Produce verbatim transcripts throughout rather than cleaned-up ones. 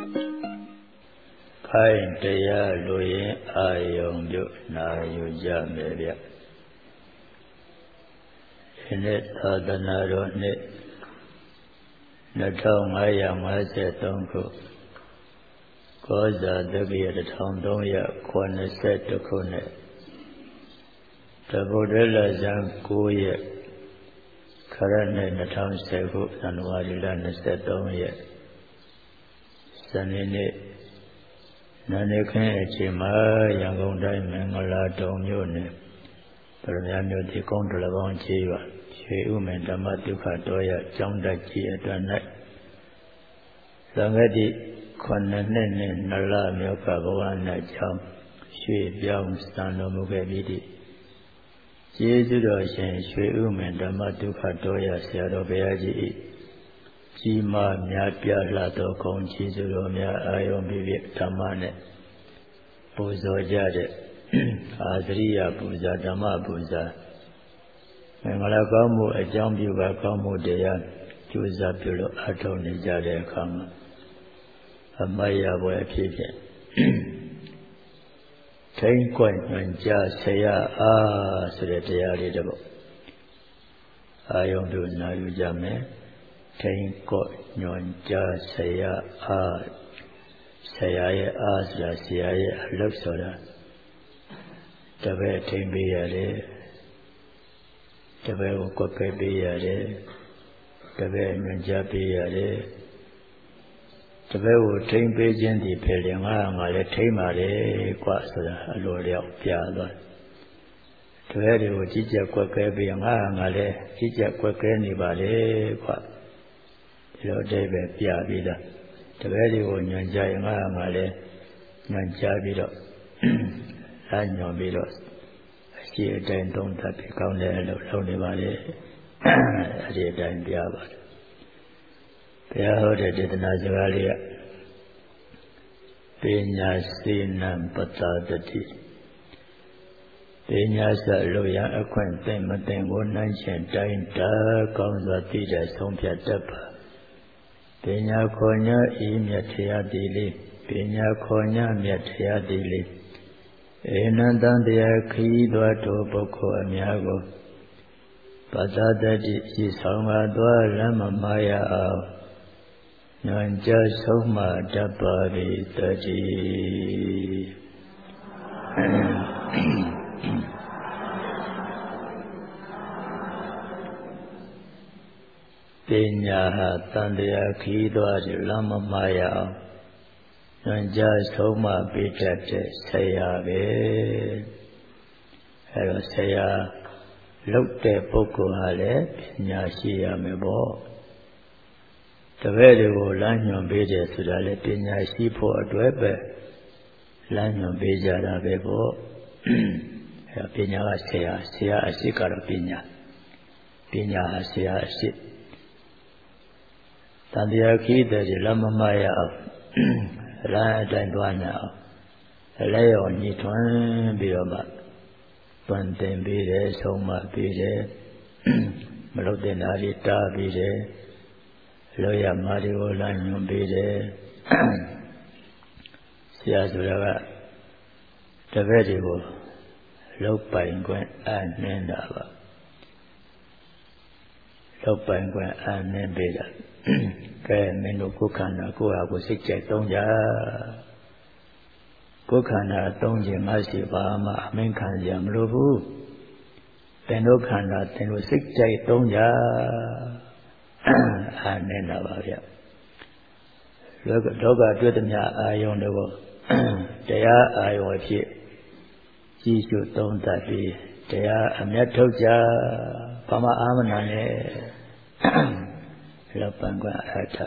ခိုင်တရားလိုရင်အာယုံပြုနာယူကြမယ်ဗျဒီနေ့သာသနာတော်နှစ်နှစ်ထောင်ငါးရာငါးဆယ်သုံးခုကောဇာတက္ကရာတစ်ထောင်သုံးရာခုနှစ်ဆယ်တစ်ခုနဲ့တဗုဒ္ဓလဇန်ကိုးရက်ခရနှစ်နှစ်ထောင်ဆယ်ခုဇန်နဝါရီလနှစ်ဆယ်သုံးရက်စနေနေ့နာနေခင်းအချိန်မှာရန်ကုန်တိုင်းမင်္ဂလာတုံမြို့နယ်ပရမမြို့တိကုန်းတလပေါင်းကြီးပါရွှေဥမင်ဓမ္မဒုက္ခတော်ရကျောင်းတက်ကြီးအတွက်၌သံဃတိခုနှစ်နှစ်နဲ့နှစ်လမြောက်ကဘဝ၌ကျောင်းရွှေပြောင်းစံတော်မူခဲ့ပြီးသည်ကျေးဇူးတော်ရှင်ရွှေဥမင်ဓမ္မဒုက္ခတော်ရဆရာတော်ဘုရားကြီး၏ကြီးမားများပြားလှသောဂုဏ်ကျေးဇူးတော်များအာယုံပြီးပြီးဓမ္မနဲ့ပူဇော်ကြတဲ့အာသရိယပူဇာဓမ္မပူဇာမင်္ဂလာကောင်းမှုအကြောင်းပြုပါကောင်းမှုတရားကျိုးစားပြုလို့အထောက်နေကြတဲ့အခါမှာအမတ်ရပွဲအဖြစ်ဖြင့်ထိန်ကွညွန်ကြားဆရာအားဆိုတဲ့တရားလေးတစ်ပုဒ်အာယုံတို့နာယူကြမယ်ထိန်ကွညွန်ကြားဆရာအားဆရာရဲ့အားဆိုတာဆရာရဲ့အလုပ်ဆိုတာတပည့်ထိန်ပေးရတယ်တပည့်ကိုကွက်ကဲပေးရတယ်တပည့်ညွန်ကြားပေးရတယ်တပည့်ကိုထိန်ပေးခြင်းဒီပဲလေငါငါလည်းထိန်ပါလေကွဆိုတာအလိုလျောက်ပြသွားတပည့်တွေကိုကြီးကြပ်ကွက်ကဲပေးငါငါလည်းကြီးကြပ်ကွက်ကဲနေပါလေကွဒီလိုအတိတ်ပဲပြပြီးသားတပည့်တွေကိုညွန်ကြားရင်ငါငါလည်းညွန်ကြားပြီးတော့လာညွန်ပြီးတော့အရှိအတိုင်းသုံးသပ်ပြီးကောင်းတယ်လို့လုပ်နေပါလေအဲ့ဒီအတိုင်းပြပါတယ်ဘုရားဟောတဲ့ဒေသနာစကားလေးကပညာစေနံပတ္တတတိပညာစလို့ရအခွင့်သိမ့်မသိမ့်ကိုနှိုင်းချင်တိုင်းတာကောင်းစွာသိတဲ့ဆုံးဖြတ်တတ်ပါပညာခေါ်ညာဤမြတ်တရားတိလေးပညာခေါ်ညာမြတ်တရားတိလေးဧနံတံတရားခီးသောတို့ပုဂ္ဂိုလ်အများကိုပတ္တတတိဤဆောင်ပါသောလမ်းမမာရအောင်ညွန်ကြားဆုံးမတတ်ပါ၏တတိပညာဟာတန်တရားခီးသွားတယ်လမ်းမမာရအောင်ညွန်ကြားဆုံးမပေးတတ်တဲ့ဆရာပဲအဲတော့ဆရာလုပ်တဲ့ပုဂ္ဂိုလ်ဟာလည်းပညာရှိရမယ်ပေါ့တပည့်တွေကိုလမ်းညွန်ပေးတယ်ဆိုတာလည်းပညာရှိဖို့အတွက်ပဲလမ်းညွန်ပေးကြတာပဲပေါ့အဲပညာကဆရာဆရာအရှိကတော့ပညာပညာဟာဆရာအရှိတန်တရားခီးတဲ့လမ်းမမရအောင်လမ်းအတိုင်းသွားနေအောင်လည်းရောညှိထွန်းပြီးတော့မှတွင်တင်ပေးတယ်ဆုံးမပေးတယ်မလုပ်တဲ့နာရီတားပေးတယ်လောရမာတွေကိုလမ်းညွှန်ပေးတယ်ဆရာဆိုတာကတပည့်တွေကိုလုတ်ပိုင်ခွင့်အနှင်းတာပါလုတ်ပိုင်ခွင့်အနှင်းပေးတာကဲမင်းတို့ကိုယ်ခန္ဓာကိုယ်ဟာကိုယ်စိတ်ကြိုက်သုံးကြကိုယ်ခန္ဓာသုံးခြင်းမရှိပါမှအမင်းခံရမလို့ဘူးသင်တို့ခန္ဓာသင်တို့စိတ်ကြိုက်သုံးကြအာနေတာပါဗျလောကလောကတွေ့သမျှအာယုံတို့တရားအာယုံအဖြစ်ကြည်ရှုသုံးသပ်ပြီးတရားအမျက်ထုတ်ကြဘာမှအာမနာနဲ့လောပံကွအထ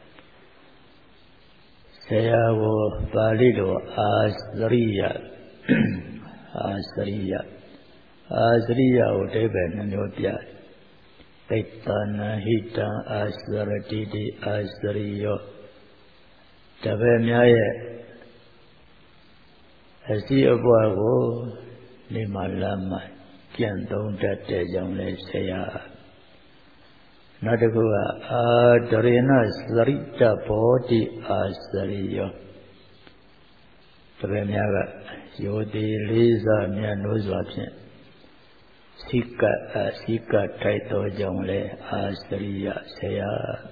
ဆရာကိုပါဠိလိုအာသရိယအာသရိယအာသရိယကိုအဓိပ္ပာယ်နှမျိုးပြပိတ္တနာဟိတံအာသရတိတိအာသရိယောတပည့်များရဲ့အစီအပွားကိုနေမလာမှကြံသုံးတတ်တဲ့ကြောင့်လဲဆရာနောက်တစ်ခုကအာဒရေနသရိတဘောတိအာစရိယောတပည့်များကယောတိလေးစားမြတ်လို့စွာဖြင့်စိကအစိကထိုက်တော်ကြောင့်လဲအာစရိယဆရာ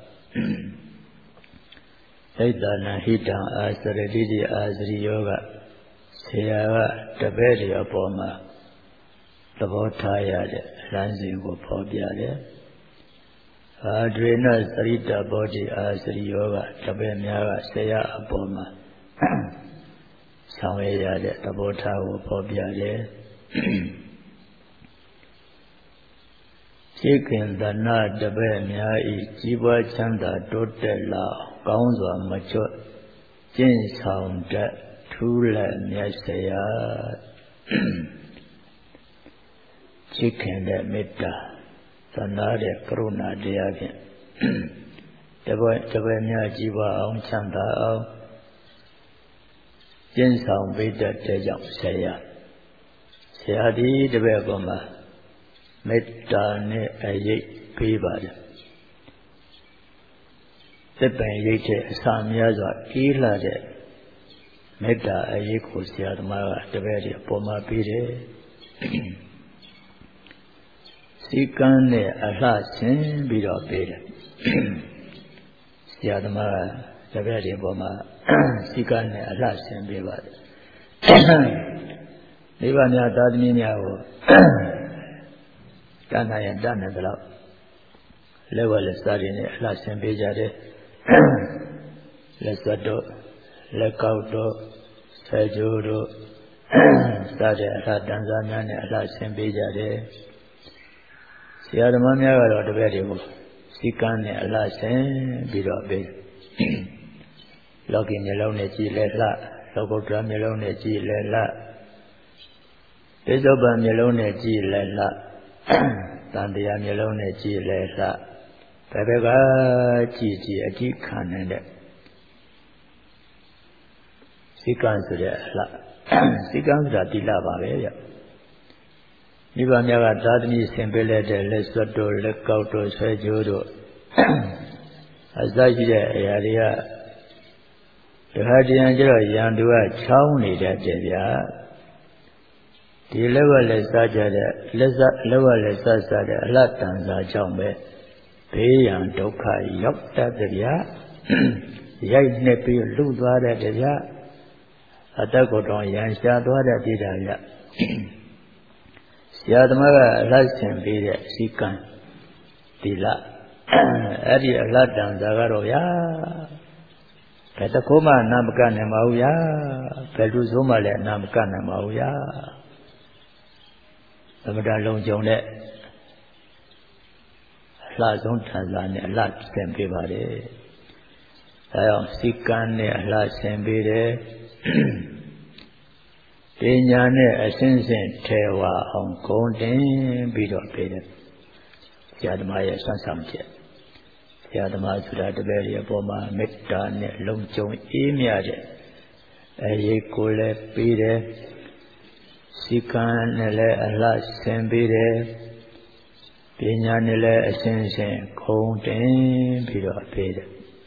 ဣဒ္ဒနာဟိတံအာစရတိတိအာစရိယောကဆရာကတပည့်တွေအပေါ်မှာသဘောထားရတဲ့လမ်းစဉ်ကိုဖော်ပြတယ်အာဒရေနသရိတဘောတိအာစရိယောကတပည့်များကဆရာအပေါ်မှာဆောင်ရရတဲ့သဘောထားကိုဖော်ပြတယ်ရှိခင်သနာတပည့်များဤကြီးပွားချမ်းသာတိုးတက်လာကောင်းစွာမချွတ်ကျင့်ဆောင်တတ်ထူးလက်မြတ်ဆရာရှိခင်တဲ့မေတ္တာသနာတဲ့ကရုဏာတရားဖြင့်တပည့်တပည့်များကြီးပွားအောင်ချမ်းသာအောင်ကျင့်ဆောင်ပေးတတ်တဲ့ကြောင့်ဆရာဆရာဒီတပည့်ပေါ်မှာမေတ္တာနဲ့အရေးပေးပါတယ်သစ်ပင်ရိတ်တဲ့အစာများစွာအေးလာတဲ့မေတ္တာအရေးကိုဆရာသမားကတပည့်တွေပေါ်မှာပေးတယ်စီကံနဲ့အလှဆင်းပြီးတော့ပေးတယ်ဆရာသမားကတပည့်တွေပေါ်မှာစီကံနဲ့အလှဆင်းပေးပါတယ်မိဘများသာသမီများကိုတဏှာရတဏှာတော့လက်ဝဲလက်စားတွေနဲ့အလှဆင်းပေးကြတယ်လက်စွပ်တို့လက်ကောက်တို့ဆယ်ကျိုးတို့စားတဲ့အလှတန်စားများနဲ့အလှဆင်းပေးကြတယ်ဆရာသမားများကတော့တပည့်တွေကိုစီကံနဲ့အလှဆင်းပြီးတော့ပေးလောကီမျိုးလုံးနဲ့ကြည်လဲလှလောကုတ္တရာမျိုးလုံးနဲ့ကြည်လဲလှပိဿုပန်မျိုးလုံးနဲ့ကြည်လဲလှတန်တရားမျိုးလုံးနဲ့ကြည်လဲလှဘယ်ဘက်ကကြည်ကြည်အကြည့်ခံနိုင်တဲ့စိကံဆိုတဲ့အလှစိကံဆိုတာတိလပါပဲဗျမိဘများကသာသမီဆင်ပေးလိုက်တဲ့လက်စွပ်တို့လက်ကောက်တို့ဆွဲကြိုးတို့အစရှိတဲ့အရာတွေကတခါတရံကျတော့ရန်သူကချောင်းနေတတ်တယ်ဗျာဒီလက်ဝက်လက်စားကြတဲ့လက်စားလက်ဝက်လက်စားစားတဲ့အလှတန်စာကြောင့်ပဲဘေးရန်ဒုက္ခရောက်တတ်တယ်ဗျာရိုက်နှစ်ပြီးလူသွားတတ်တယ်ဗျာအတက်ကိုတော့ရန်ရှာသွားတတ်သေးတာဗျာဆရာသမားကအလှဆင်ပေးတဲ့စီကံဒီလအဲ့ဒီအလှတန်စာကတော့ဗျာဘယ်တခုမှနာမကနိုင်ပါဘူးဗျာဘယ်သူဆိုမှလည်းနာမကနိုင်ပါဘူးဗျာသမထလုံးကြုံတဲ့အလှဆုံးထန်စာနဲ့အလှဆင်ပေးပါတယ်ဒါကြောင့်စီကံနဲ့အလှဆင်ပေးတယ်ပညာနဲ့အစဉ်စဉ်ထဲဝအောင်ဂုဏ်တင်ပြီးတော့ပေးတယ်ဆရာသမားရဲ့ဆွမ်းဆောင်ချက်ဆရာသမားဆိုတာတပည့်ရဲ့အပေါ်မှာမေတ္တာနဲ့လုံခြုံအေးမြတဲ့အရေးကိုလည်းပေးတယ်စီကံနဲ့လည်းအလှဆင်ပေးတယ်ပညာနဲ့လည်းအစဉ်စဉ်ဂုဏ်တင်ပြီးတော့ပေးတယ်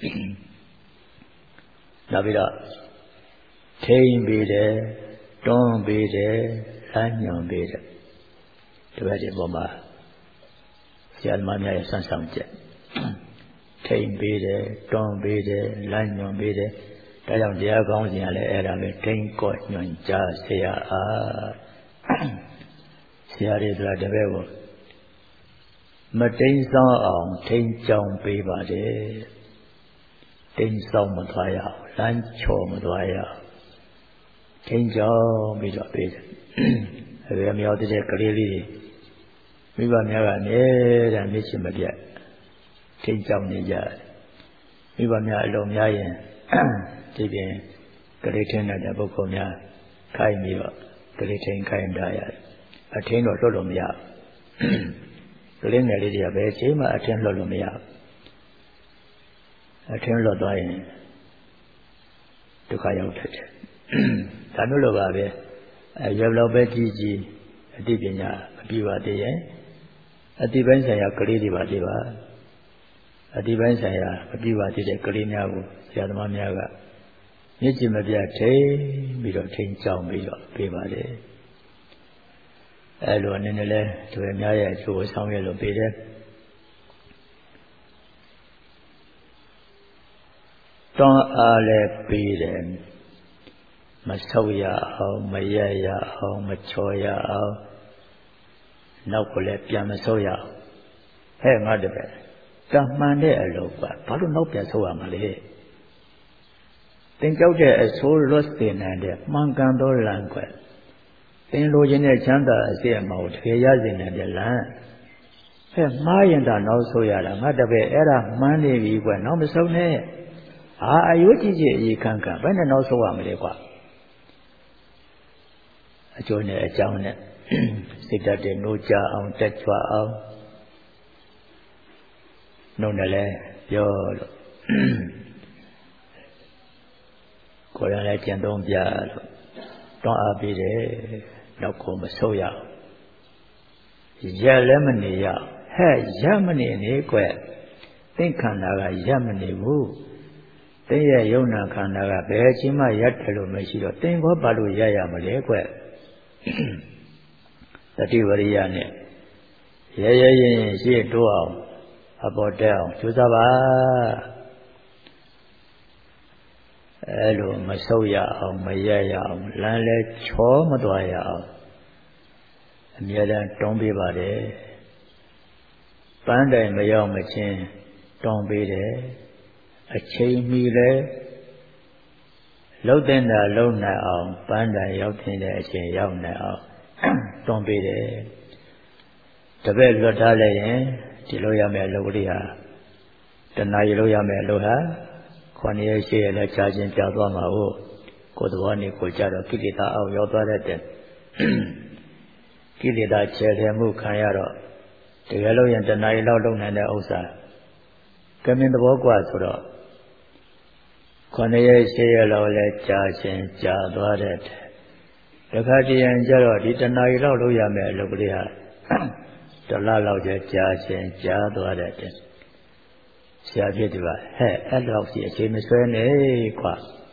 နောက်ပြီးတော့ထိန်ပေးတယ်တွန်းပေးတယ်လမ်းညွှန်ပေးတယ်ဒီဘက်ဒီပေါ်မှာဆရာသမားများရဲ့ဆွမ်းဆောင်ချက်ထိန်ပေးတယ်တွန်းပေးတယ်လမ်းညွှန်ပေးတယ်ဒါကြောင့်တရားကောင်းစဉ်ကလည်းအဲ့ဒါပဲထိန်ကော့ညွှန်ကြားဆရာအားဆရာတွေဆိုတာတပည့်ကိုမတိမ်ဆောင်အောင်ထိန်ကြောင်ပေးပါတယ်တိမ်ဆောင်မသွားရအောင်လမ်းချော်မသွားရအောင်ထိန်ကြောင်ပြီးတော့ပေးတယ်အဲမြောက်တဲ့ကလေးလေးမိဘများကအမြဲတမ်းမျက်ရှိမပြတ်ထိန်ကြောင်နေကြတယ်မိဘများအလုံးများရင်ဒီပြင်ကလေးထင်းတဲ့ပုဂ္ဂိုလ်များခိုင်းပြီးတော့ကလေးထင်းခိုင်းထားရတယ်အထင်းတော့လွတ်လို့မရဘူးကလေးငယ်လေးတွေကဘယ်ချိန်မှအထင်းလွတ်လို့မရဘူးအထင်းလွတ်သွားရင်ဒုက္ခရောက်တတ်တယ်ဒါမျိုးလိုပါပဲအဲရွယ်လောက်ပဲကြီးကြီးအသိပညာမပြီးပါသေးရဲ့အသိပိုင်းဆိုင်ရာကလေးတွေပါသေးပါအဒီပိုင်းဆိုင်ရာအပြည့်ပါတဲ့ကလေးများကိုဆရာသမားများကမျက်ကြည်မပြတ်ထိပြီးတော့ထိန်ကြောင်ပြီးတော့ပေးပါတယ်အဲလိုအနေနဲ့လဲသူအများရဲ့အကျိုးကိုဆောင်ရွက်လို့ပေးတယ်တောင်းအားလည်းပေးတယ်မဆုပ်ရအောင်မရရအောင်မချော်ရအောင်နောက်ကိုလည်းပြန်မဆုပ်ရအောင်ဟဲ့ငါတပည့်ကမှန်တဲ့အလုပ်ကဘာလို့နောက်ပြန်ဆုပ်ရမှာလဲသင်ကြောက်တဲ့အဆိုးလွတ်စေနိုင်တဲ့မှန်ကန်သောလမ်းကွယ်သင်လိုချင်တဲ့ချမ်းသာအစစ်အမှန်ကိုတကယ်ရစေနိုင်တဲ့လမ်းဟဲ့မှားရင်တော့နောက်ဆုပ်ရတာငါတပည့်အဲ့ဒါမှန်းနေပြီကွယ်နောက်မဆုပ်နဲ့အာအယုတ်ကြီးကြီးအေးခန့်ခန့်ဘယ်နဲ့နောက်ဆုပ်ရမလဲကွာအကျိုးနဲ့အကြောင်းနဲ့စိတ်ဓာတ်တွေနှိုးကြအောင်တက်ကြွအောင်နှုတ်နဲ့လည်းပြောလို့ကိုယ်ရလည်းကျင့်သုံးပြလို့တောင်းအားပေးတယ်နောက်ကိုမဆုပ်ရအောင်ရက်လည်းမနေရဟဲ့ရက်မနေနေကွယ်သင်္ခန္ဓာကရက်မနေဘူးသင်ရဲ့ယုံနာခန္ဓာကဘယ်အချိန်မှရက်တယ်လို့မရှိတော့သင်ဘောပါလို့ရရမလဲကွယ်တတိဝရိယနဲ့ရဲရဲရင်ရင်ရှေ့တိုးအောင်အပေါ်တက်အောင်ကြိုးစားပါအဲလိုမဆုပ်ရအောင်မရရအောင်လမ်းလဲချောမသွားရအောင်အမြဲတမ်းတွန်းပေးပါတယ်ပန်းတိုင်မရောက်မချင်းတွန်းပေးတယ်အချိန်မီလဲလှုပ်တဲ့တာလှုပ်နိုင်အောင်ပန်းတိုင်ရောက်တဲ့အချိန်ရောက်နိုင်အောင်တွန်းပေးတယ်တပည့်လွတ်ထားလိုက်ရင်ဒီလိုရမယ်အလုပ်ကလေးဟာတဏှာရလို့ရမယ်အလုပ်ဟာခေါင်းရည်ရှိရလဲကြာချင်းကြာသွားမှာဟုတ်ကိုယ်သဘောနဲ့ကိုယ်ကြတော့ကိလေသာအောက်ရောက်သွားတဲ့ကိလေသာခြေတယ်မှုခံရတော့တကယ်လို့ရင်တဏှာရလောက်လုပ်နိုင်တဲ့ဥစ္စာကမင်းသဘောကွာဆိုတော့ခေါင်းရည်ရှိရလောက်လဲကြာချင်းကြာသွားတဲ့တခါတည်းရင်ကြတော့ဒီတဏှာရလောက်လုပ်ရမယ်အလုပ်ကလေးဟာတလားလောက်ကျကြာချင်းကြာသွားတဲ့ဆရာဖြစ်တယ်ပါဟဲ့အဲ့လောက်စီအချိန်မဆွဲနဲ့ကွာ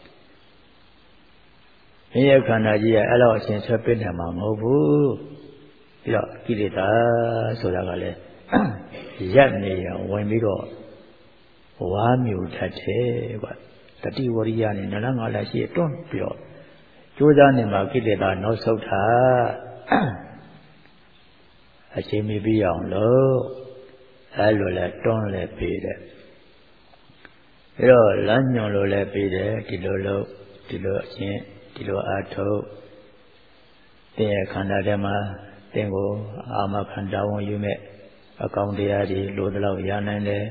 မင်းရဲ့ခန္ဓာကြီးကအဲ့လောက်အချိန်ဆွဲပြနေမှာမဟုတ်ဘူးပြီးတော့ကိလေသာဆိုတာကလည်းရက်နေရဝင်ပြီးတော့ဝါမြူထတ်တယ်ကွာတတိဝရိယနဲ့နလငါလာရှိတွန်းပြီးတော့ကြိုးစားနေမှာကိလေသာနောက်ဆုတ်တာအချိန်မီပြီးအောင်လို့အဲလိုလဲတွန်းလဲပေးတယ်ပြီးတော့လမ်းညွန်လို့လဲပေးတယ်ဒီလိုလို့ဒီလိုအချင်းဒီလိုအားထုတ်သင်ရဲ့ခန္ဓာထဲမှာသင်ကိုအာမခန္ဓာဝန်ယူမဲ့အကောင်တရားတွေလိုသလောက်ရနိုင်တယ်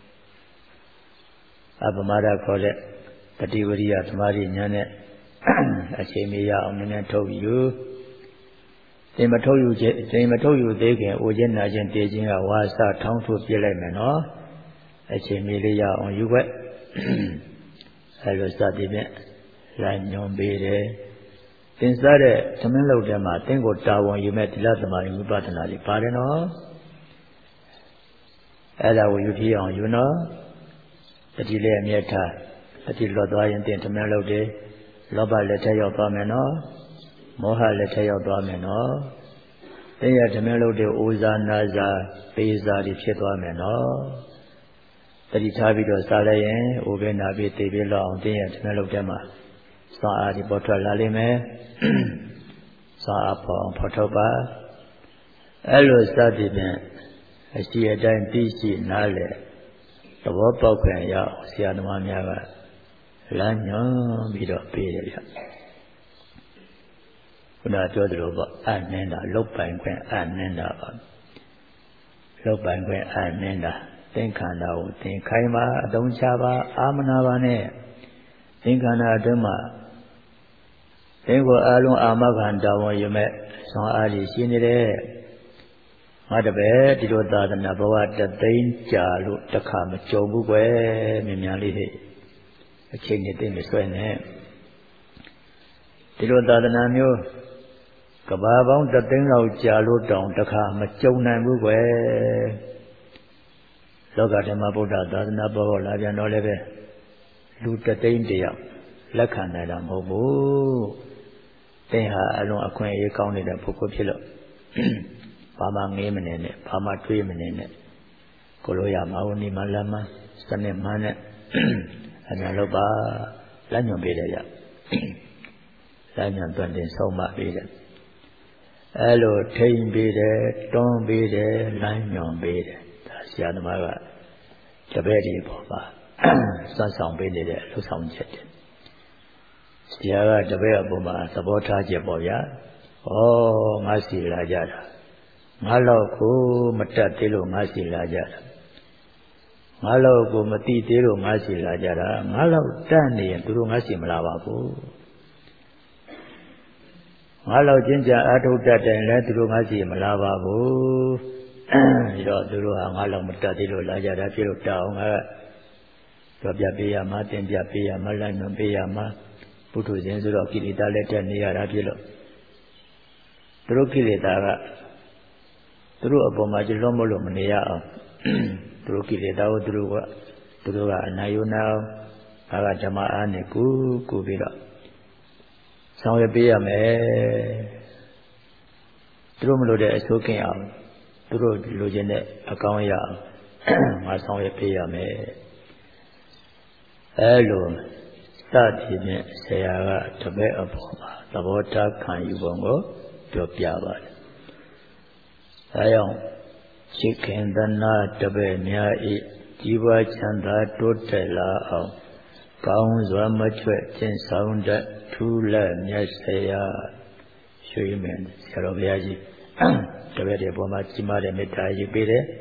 အပမဒခေါ်တဲ့တတိဝရိယသမာဓိဉာဏ်နဲ့အချိန်မီရအောင်နည်းနည်းထုတ်ယူသင်မထုတ်ယူခြင်းသင်မထုတ်ယူသေးခင်အိုခြင်းနာခြင်းတည်ခြင်းကဝါစာထောင်းထုတ်ပြလိုက်မယ်နော်အချိန်မီလေးရအောင်ယူွက်အဲလိုစသည်ဖြင့်လမ်းညွှန်ပေးတယ်သင်စားတဲ့သမင်းလုပ်တဲ့မှာသင်ကိုတာဝန်ယူမဲ့သီလသမာဓိဝိပဿနာတွေပါတယ်နော်အဲဒါကိုယူထီအောင်ယူနော်တတိလည်းအမြဲထားတတိလွတ်သွားရင်သင်သမင်းလုပ်တယ်လောဘလက်ထက်ရောက်သွားမယ်နော်မောဟလက်ထက်ရောက်သွားမယ်နော်သင်ရသမင်းလုပ်တဲ့အိုဇာနာဇာပေးစာတွေဖြစ်သွားမယ်နော်တတိထားပြီးတော့စားလိုက်ရင်အိုဘေးနာဘေးသိဘေးလောက်အောင်သင်ရသမင်းလုပ်တဲ့မှာစာအားဒီပေါ်ထွက်လာလိမ့်မယ်စာအားပေါ်ဖော်ထုတ်ပါအဲ့လိုစသည်ဖြင့်အရှိအတိုင်းသိရှိနားလည်သဘောပေါက်ခွင့်ရအောင်ဆရာသမားများကလမ်းညွှန်ပြီးတော့ပေးတယ်ဗျခုနပြောသလိုပေါ့အနှင်းတာလုတ်ပိုင်ခွင့်အနှင်းတာပါလုတ်ပိုင်ခွင့်အနှင်းတာသင်္ခန္ဓာကိုသင်ခိုင်းပါအတုံးချပါအာမနာပါနဲ့သင်္ခန္ဓာအတွင်းမှာသင်ကိုအလုံးအာမခံတော်ဝင်ရမဲ့ဆွမ်းအားကြီးရှိနေတဲ့ငါတပည့်ဒီလိုသာသနာဘဝတသိန်းကြာလို့တခါမကြုံဘူးကွယ်မြင်များလေးဟဲ့အချိန်နဲ့သိမဆွဲနဲ့ဒီလိုသာသနာမျိုးကဘာပေါင်းတသိန်းလောက်ကြာလို့တောင်တခါမကြုံနိုင်ဘူးကွယ်လလောကဓမ္မဗုဒ္ဓသာသနာပေါ်လာပြန်တော့လည်းပဲလူတသိန်းတယောက်လက်ခံနိုင်တာမဟုတ်ဘူးသင်ဟာအလုံးအခွင့်အရေးကောင်းနေတဲ့ပုဂ္ဂိုလ်ဖြစ်လို့ဘာမှငေးမနေနဲ့ဘာမှတွေးမနေနဲ့ကိုလိုရမအောင်ဒီမှာလမ်းမစနစ်မှန်းနဲ့အများလို့ပါလက်ညွန်ပေးတယ်ရလက်ညွန်သွန်တင်ဆုံးမပေးတယ်အဲလိုထိန်ပေးတယ်တွန်းပေးတယ်လမ်းညွန်ပေးတယ်ဒါဆရာသမားကတပည့်ဒီပေါ်ပါစွမ်းဆောင်ပေးနေတဲ့လှူဆောင်ချက်တယ်ဆရာကတပည့်အပေါ်မှာသဘောထားချက်ပေါ့ဗျာဩငါစီလာကြတာငါလောက်ကိုမတတ်သေးလို့ငါစီလာကြတာငါလောက်ကိုမတိသေးလို့ငါစီလာကြတာငါလောက်တတ်နေရင်သူတို့ငါစီမလာပါဘူးငါလောက်ကျင့်ကြအထုတ်တတ်တယ်လဲသူတို့ငါစီမလာပါဘူးပြီးတော့သူတို့ဟာငါလောက်မတတ်သေးလို့လာကြတာဖြစ်လို့တောင်းငါတော့ပြပေးရမှာတင်ပြပေးရမှာလက်ညွန်ပေးရမှာပုထုဇဉ်ဆိုတော့ကိလေသာလက်တက်နေရတာဖြစ်လို့သူတို့ကိလေသာကသူတို့အပေါ်မှာကြလွတ်မလို့မနေရအောင်သူတို့ကိလေသာကိုသူတို့ကသူတို့ကအနာယုနာဘာကဓမ္မအားနဲ့ကူကူပြီးတော့ဆောင်ရွက်ပေးရမယ်သူတို့မလို့တဲ့အဆိုးကင်းအောင်သူတို့လိုချင်တဲ့အကောင်းရအောင်ငါဆောင်ရွက်ပေးရမယ်အဲလိုစသည်ဖြင့်ဆရာကတပည့်အပေါ်မှာသဘောထားခံယူပုံကိုပြောပြပါတယ်ဒါကြောင့်ရှိခင်သနာတပည့်များဤကြီးပွားချမ်းသာတိုးတက်လာအောင်ကောင်းစွာမချွတ်ကျင့်ဆောင်တတ်ထူးလက်မြတ်ဆရာရွှေမင်းဆရာတော်ဘုရားကြီးတပည့်တွေပေါ်မှာကြီးမားတဲ့မေတ္တာရေးပေးတယ်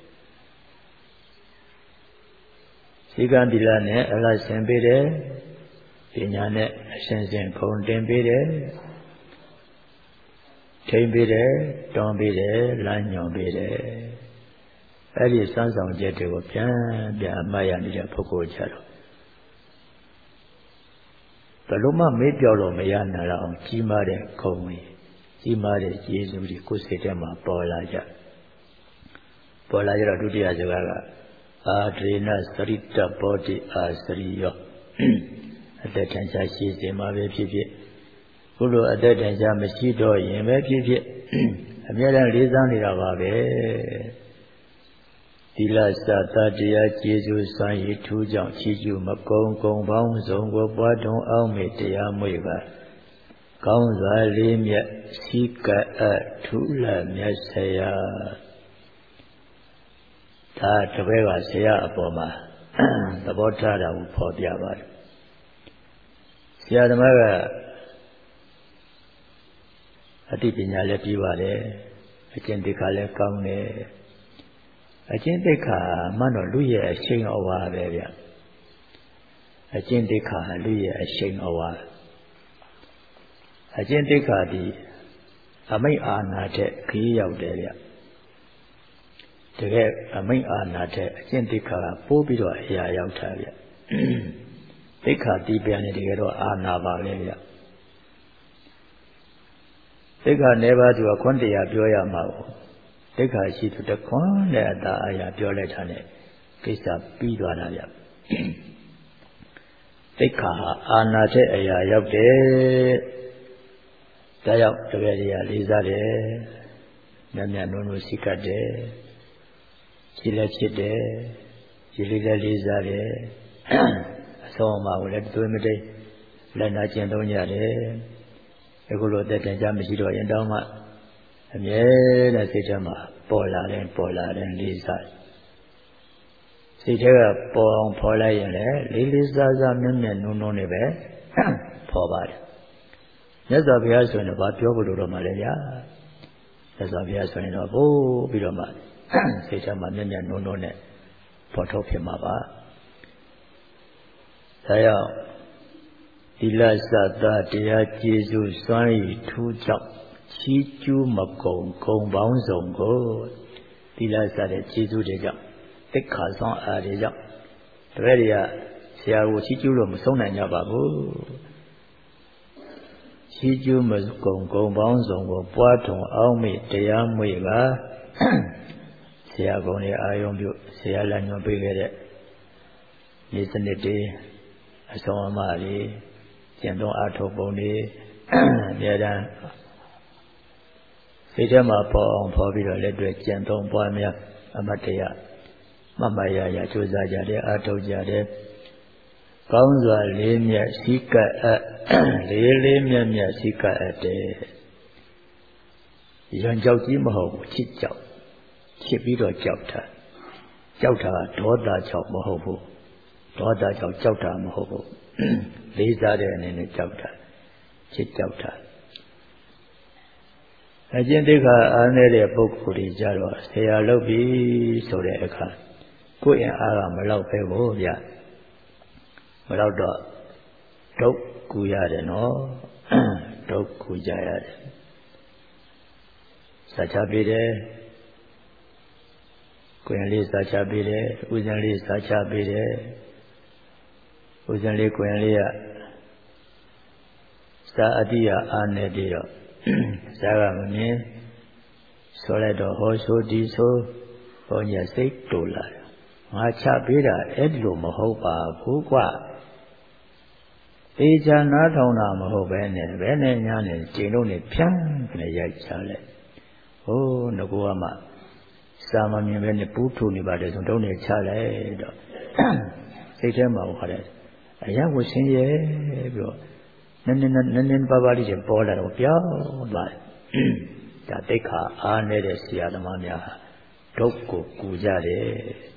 ဒီကံဒီလနဲ့အလားရှင်ပေးတယ်ပညာနဲ့အရှင်ရှင်ခုံတင်ပေးတယ်ထိန်ပေးတယ်တွန်းပေးတယ်လမ်းညွှန်ပေးတယ်အဲ့ဒီစမ်းဆောင်ချက်တွေကိုပြန်ပြန်အမှတ်ရနေတဲ့ပုဂ္ဂိုလ်ကြတော့ဘယ်လိုမှမေ့ပြောလို့မရနိုင်တော့အောင်ကြီးမားတဲ့ခုံကြီးကြီးမားတဲ့ကျေးဇူးတွေကိုစိတ်ထဲမှာပေါ်လာကြပေါ်လာကြတော့ဒုတိယစကားကအာဒရေနသရိတဘောတိအာစရိယောအသက်ထင်ရှားရှိစေမှာပဲဖြစ်ဖြစ်ခုလိုအသက်ထင်ရှားမရှိတော့ရင်ပဲဖြစ်ဖြစ်အမြဲတမ်းလေးစားနေတာပါပဲသီလစသတရားကျေးဇူးစွမ်းရည်ထူးကြောင့်ချီးကျူးမကုံကုံပေါင်းစုံကိုပွားထုံအောင်မေတရားမွေပါကောင်းစွာလေးမြတ်စီကပ်အထူးလက်မြတ်ဆရာဒါတပည့်ကဆရာအပေါ်မှာသဘောထားတာကိုဖော်ပြပါတယ်ဆရာသမားကအသိပညာလည်းပြီးပါတယ်အကျင့်သိက္ခာလည်းကောင်းတယ်အကျင့်သိက္ခာမှန်တော့လူရဲ့အရှိန်အဝါပဲဗျအကျင့်သိက္ခာလူရဲ့အရှိန်အဝါအကျင့်သိက္ခာဒီအမိတ်အာဏာတဲ့ခရီးရောက်တယ်ဗျတကယ်အမိတ်အာဏာတဲ့အကျင့်သိက္ခာကပိုးပြီးတော့အရာရောက်တာဗျသိက္ခာတီးပြန်နေတကယ်တော့အာဏာပါပဲဗျသိက္ခာနေပါသူကခွန်းတရားပြောရမှာကိုသိက္ခာရှိသူတခွန်းနဲ့အတာအရာပြောလိုက်တာနဲ့ကိစ္စပြီးသွားတာဗျသိက္ခာဟာအာဏာတဲ့အရာရောက်တယ်ဒါကြောင့်တကယ်တရားလေးစားတယ်ညံ့ညံ့နုံနုံစိတ်ကတ်တယ်ရှိလည်းဖြစ်တယ်ရှိလေးလည်းလေးစားတယ်အဆုံးအမကိုလည်းသွေးမတိတ်လက်နာကျင့်သုံးကြတယ်အခုလိုတက်တန်ကြမရှိတော့ရင်တောင်းမှအမြဲတမ်းစိတ်ထဲမှာပေါ်လာတယ်ပေါ်လာတယ်လေးစားစိတ်ထဲကပေါ်အောင်ဖော်လိုက်ရင်လည်းလေးလေးစားစားမြတ်မြတ်နုံနုံနေပဲဖော်ပါတယ်မြတ်စွာဘုရားဆိုရင်တော့ပြောဖို့လိုတော့မှလည်းဗျာမြတ်စွာဘုရားဆိုရင်တော့ပို့ပြီးတော့မှစိတ်ထဲမှာမြတ်မြတ်နုံနုံနဲ့ပေါ်ထုတ်ဖြစ်မှာပါဒါကြောင့်သီလစသတရားကျေးဇူးစွမ်းရည်ထူးကြောင့်ချီးကျူးမကုံဂုံပေါင်းစုံကိုသီလစတဲ့ကျေးဇူးတွေကြောင့်သိက္ခာဆောင်အားတွေကြောင့်တပည့်တွေကဆရာကိုချီးကျူးလို့မဆုံးနိုင်ကြပါဘူးချီးကျူးမကုံဂုံပေါင်းစုံကိုပွားထုံအောင်မေတရားမွေပါဆရာကုန်းတွေအာယုံပြုဆရာလမ်းညွှန်ပေးခဲ့တဲ့ဒီစနစ်တွေအဆုံးအမတွေကျင့်သုံးအားထုတ်ပုံတွေအများတန်းစိတ်ထဲမှာပေါ်အောင်ပေါ်ပြီးတော့လက်တွေ့ကျင့်သုံးပွားများအမတ်တရားမမရရကြိုးစားကြတယ်အားထုတ်ကြတယ်ကောင်းစွာလေးမြတ်စီကပ်အပ်လေးလေးမြတ်မြတ်စီကပ်အပ်တယ်ရံကြောက်ကြီးမဟုတ်ဘူးချစ်ကြောက်ချစ်ပြီးတော့ကြောက်တာကြောက်တာဒေါသကြောင့်မဟုတ်ဘူးဒေါသကြောင့်ကြောက်တာမဟုတ်ဘူးလေးစားတဲ့အနေနဲ့ကြောက်တာချစ်ကြောက်တာအကျင့်သိက္ခာအားနည်းတဲ့ပုဂ္ဂိုလ်တွေကြတော့ဆရာလုပ်ပြီဆိုတဲ့အခါကိုယ့်အင်အားကမလောက်ပဲကိုဗျမလောက်တော့ဒုက္ကူရတယ်နော်ဒုက္ကူကြရတယ်စာချပေးတယ်ကိုယ်လေးစာချပေးတယ်ဥစဉ်လေးစာချပေးတယ်ဥစဉ်လေးကိုယ်လေးကစာအတိယအားနဲ့ပြီးတော့စာကမမြင်ဆိုလိုက်တော့ဟောဆိုဒီဆိုဘုန်းကြီးစိတ်တူလာတယ်ငါချပေးတာအဲ့ဒီလိုမဟုတ်ပါဘူးကွာတေချာနားထောင်တာမဟုတ်ပဲနဲ့ဘယ်နဲ့ညာနဲ့ကျင်လို့နေဖြန်းနဲ့ရိုက်ချလိုက်ဟိုးငကောကမှစာမမြင်ပဲနဲ့ပူးထူနေပါတယ်ဆိုတော့နေချလိုက်တော့စိတ်ထဲမှာဟောတယ်အရာကိုဆင်းရဲပြီးတော့နည်းနည်းနည်းနည်းပါးပါးလေးပေါ်လာတော့ပြောင်းသွားတယ်ဒါတိတ်ခါအားနေတဲ့ဆရာသမားများဒုက္ကိုကူကြတယ်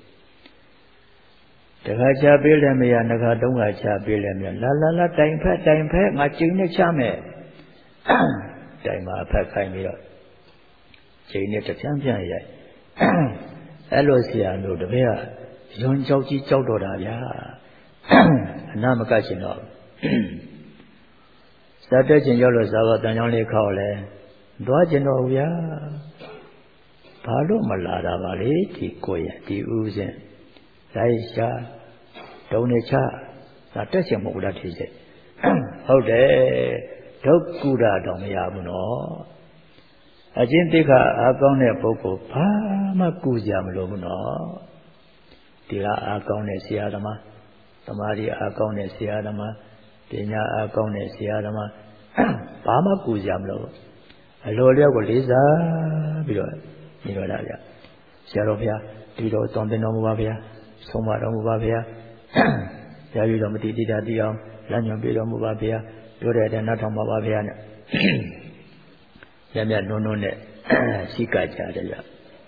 တခါချပေးလည်းမရငခါတုံးခါချပေးလည်းမရလာလာလာတိုင်ဖက်တိုင်ဖက်ငါကျိန်နဲ့ချမယ်တိုင်မှာဖက်ခိုင်းပြီးတော့ကျိန်နဲ့တပြန်းပြန်းရိုက်အဲ့လိုဆရာတို့တပည့်ကယွန်ကြောက်ကြီးကြောက်တော့တာဗျာအနာမကချင်တော့စာတက်ချင်ရောက်လို့စာတော့တန်ချောင်းလေးခောက်လဲသွားချင်တော့ဗျာဘာလို့မလာတာပါလေဒီကိုရဒီဥစဉ်လိုက်ရှာဒုံနေချဒါတက်ချင်မဟုတ်လားဒီစိတ်ဟုတ်တယ်ဒုက္ကုရတော့မရဘူးနော်အချင်းတိခါအားကောင်းတဲ့ပုဂ္ဂိုလ်ဘာမှကုကြမလို့ဘူးနော်ဒီကအားကောင်းတဲ့ဆရာသမားသမာဓိအားကောင်းတဲ့ဆရာသမားပညာအားကောင်းတဲ့ဆရာသမားဘာမှကုကြမလို့အလိုလျောက်ကိုလေးစားပြီးတော့နေတော့တာဗျဆရာတော်ဘုရားဒီတော့သွန်သင်တော်မူပါဗျာဆုံးမတော်မူပါဗျာဆရာကြီးတော်မတိတိတာတိအောင်လမ်းညွှန်ပေးတော်မူပါဗျာပြောတဲ့အတိုင်းနားထောင်ပါပါဗျာနဲ့မြတ်မြတ်နုံနုံနဲ့ရှိကကြတယ်ဗျ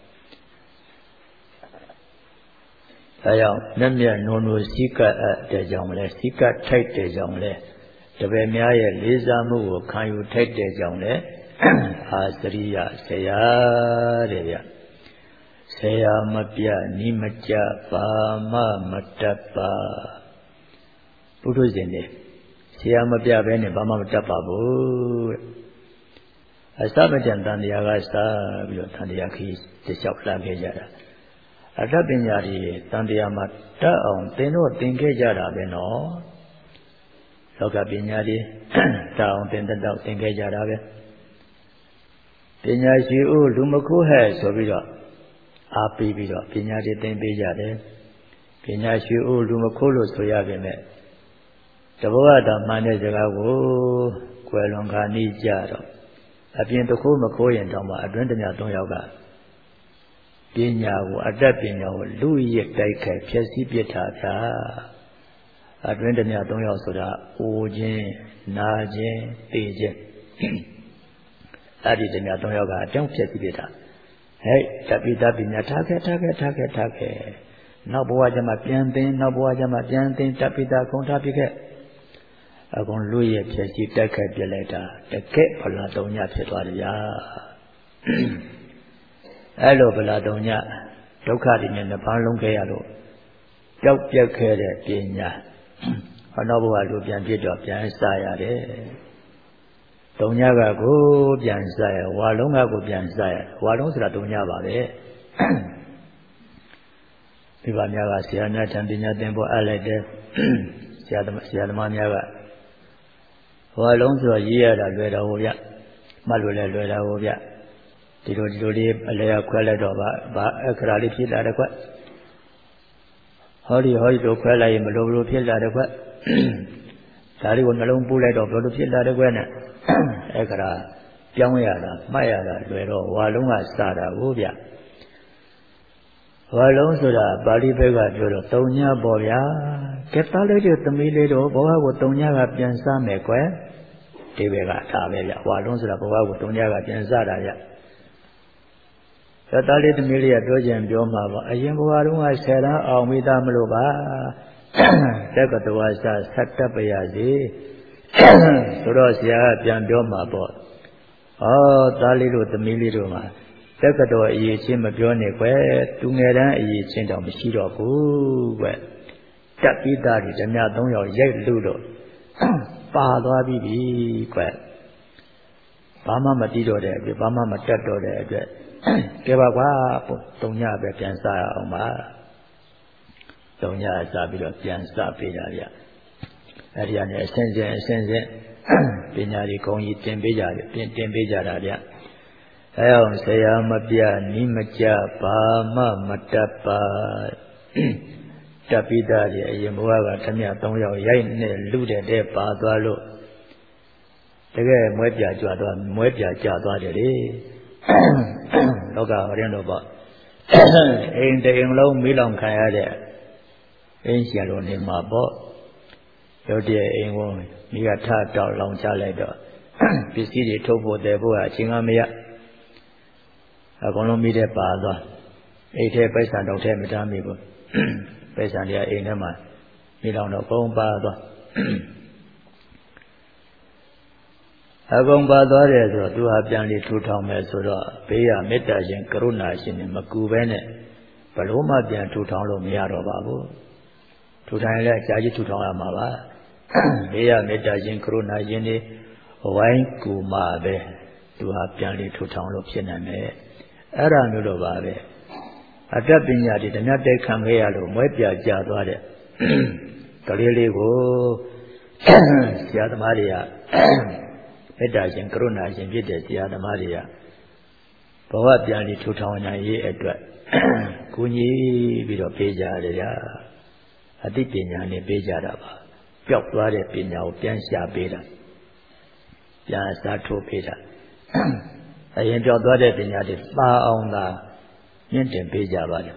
အဲကြောင့်မြတ်မြတ်နုံနုံရှိကအပ်တဲ့ကြောင့်လဲရှိကထိုက်တဲ့ကြောင့်လဲတပည့်များရဲ့လေးစားမှုကိုခံယူထိုက်တဲ့ကြောင့်လဲအာစရိယဆရာတဲ့ဗျဆရာမပြနိမကြပါမမတတ်ပါပုထုဇဉ်တွေဆရာမပြဘဲနဲ့ဘာမှမတတ်ပါဘူးအစမတန်တန်တရားကစားပြီးတော့တန်တရားခီးတစ်လျှောက်လှမ်းခဲ့ကြတာအတ္တပညာတွေတန်တရားမှာတတ်အောင်သင်တော့သင်ခဲ့ကြတာပဲနော်လောကပညာတွေတတ်အောင်သင်တတ်တော့သင်ခဲ့ကြတာပဲပညာရှိဦးလူမခိုးဟဲ့ဆိုပြီးတော့အားပေးပြီးတော့ပညာတွေသင်ပေးကြတယ်ပညာရှိဦးလူမခိုးလို့ဆိုရပေမဲ့တဘောကတော်မှန်တဲ့စကားကိုကွယ်လွန်ခါနီးကြတော့အပြင်တစ်ခုမခိုးရင်တော့မှအတွင်းတည်းသုံးယောက်ကပညာကိုအတ္တပညာကိုလူရစ်တိုက်ခိုက်ဖျက်ဆီးပစ်တာဗျာအတွင်းတည်းသုံးယောက်ဆိုတာအိုခြင်းနာခြင်းသိခြင်းအဲ့ဒီတည်းသုံးယောက်ကအကြောင်းဖျက်ဆီးပစ်တာဟဲ့တပိတပညာထားခဲ့ထားခဲ့ထားခဲ့ထားခဲ့နောက်ဘဝကျမှပြန်သိနောက်ဘဝကျမှပြန်သိတပိတကုံထားပြခဲ့အကုန်လူရဲ့ဖြစ်စီတက်ခက်ပြလိုက်တာတကက်ဗလာတုံညဖြစ်သွားတယ်ဗျာအဲ့လိုဗလာတုံညဒုက္ခတွေနဲ့နှပန်းလုံးခဲ့ရလို့ပျောက်ပြက်ခဲ့တဲ့ပညာဟောနောက်ဘဝလူပြန်ပြစ်တော့ပြန်စားရတယ်တုံညကကိုပြန်စားရဝါလုံးကကိုပြန်စားရဝါလုံးဆိုတာတုံညပါပဲဒီပါများကဆရာများထံပညာသင်ဖို့အပ်လိုက်တယ်ဆရာသမားဆရာသမားများကဝါလုံးဆိုရေးရတာလွယ်တော်ဟိုဗျမှတ်လို့လည်းလွယ်တော်ဟိုဗျဒီလိုဒီလိုလေးအလဲခွဲလိုက်တော့ဗာဗာအခရာလေးဖြစ်လာတယ်ကွဟောဒီဟောဒီတို့ခွဲလိုက်ရင်မလိုလိုဖြစ်လာတယ်ကွဒါလေးကိုနှလုံးပူးလိုက်တော့ဘယ်လိုဖြစ်လာတယ်ကွနဲ့အခရာပြောင်းရတာမှတ်ရတာလွယ်တော့ဝါလုံးကစတာဟုတ်ဗျဝါလုံးဆိုတာပါဠိဘက်ကပြောတော့တုံညပေါ်ဗျာကဲသားလေးတို့သမီးလေးတို့ဘဝကိုတုံညကပြန်စားမယ်ကွယ်ဒီဘက်ကထားပဲဗျဝါလုံးဆိုတာဘဝကိုတုံညကပြန်စားတာဗျကဲသားလေးသမီးလေးကပြောကြံပြောမှာပေါ့အရင်ဘဝတုန်းကဆယ်တန်းအောင်မိသားမလို့ပါတက္ကသိုလ်ဝါစာဆက်တက်ပါရစေဆိုတော့ဆရာကပြန်ပြောမှာပေါ့ဩသားလေးတို့သမီးလေးတို့မှာတက္ကသိုလ်အရေးချင်းမပြောနေကွယ်သူငယ်တန်းအရေးချင်းတောင်မရှိတော့ဘူးကွတက်ပြီးသားတွေဓမြသုံးယောက်ရိုက်လို့တော့ပါသွားပြီပြီကွဘာမှမတီးတော့တဲ့အတွက်ဘာမှမတက်တော့တဲ့အတွက်ကဲပါကွာတုံညပဲပြန်စားရအောင်ပါတုံညစားပြီးတော့ပြန်စားပေးတာဗျအဲ့ဒီကနေအစဉ်စဉ်အစဉ်စဉ်ပညာတွေဂုံကြီးတင်ပေးကြတယ်ပြင်တင်ပေးကြတာဗျအဲအောင်ဆရာမပြနီးမကြဘာမှမတတ်ပါတပ်ပိသားတွေအရင်ဘဝကဓမြသုံးယောက်ရိုက်နဲ့လူတဲ့တဲ့ပါသွားလို့တကယ်မွဲပြကြွသွားမွဲပြကြသွားတယ်လေလောကဟောရင်တော့ပေါ့အိမ်တိမ်လုံးမီးလောင်ခံရတဲ့အင်းရှာလို့နေမှာပေါ့ရုတ်တရက်အိမ်ဝင်မိကထတောက်လောင်ချလိုက်တော့ပစ္စည်းတွေထုတ်ဖို့တည်ဖို့အချိန်ကမရအကုန်လုံးမိတဲ့ပါသွားအိတ်ထဲပိုက်ဆံတော့ထဲမထားမိဘူးပိုက်ဆံတွေကအိမ်ထဲမှာမိလောင်တော့ကုန်ပါသွားအကုန်ပါသွားတယ်ဆိုတော့သူဟာပြန်ပြီးထူထောင်မယ်ဆိုတော့ဘေးကမေတ္တာရှင်ကရုဏာရှင်နဲ့မကူပဲနဲ့ဘလို့မှပြန်ထူထောင်လို့မရတော့ပါဘူးထူထောင်ရင်လည်းကြာကြီးထူထောင်ရမှာပါဘေးကမေတ္တာရှင်ကရုဏာရှင်တွေဝိုင်းကူမှပဲသူဟာပြန်ပြီးထူထောင်လို့ဖြစ်နိုင်တယ်အဲ့ဒါမျိုးတော့ပါပဲအတ္တပညာတွေဓမြတိုက်ခံခဲ့ရလို့မွဲပြကြသွားတဲ့ကလေးလေးကိုဆရာသမားတွေကမေတ္တာရှင်ကရုဏာရှင်ဖြစ်တဲ့ဆရာသမားတွေကဘဝပြန်ပြီးထူထောင်နိုင်ရေးအတွက်ကူညီပြီးတော့ပေးကြရတယ်ဗျာအသိပညာနဲ့ပေးကြတာပါပျောက်သွားတဲ့ပညာကိုပြန်ရှာပေးတာပြန်စားထိုးပေးတာအရင်ပျောက်သွားတဲ့ပညာတွေပါအောင်သာမြင့်တင်ပေးကြပါတယ်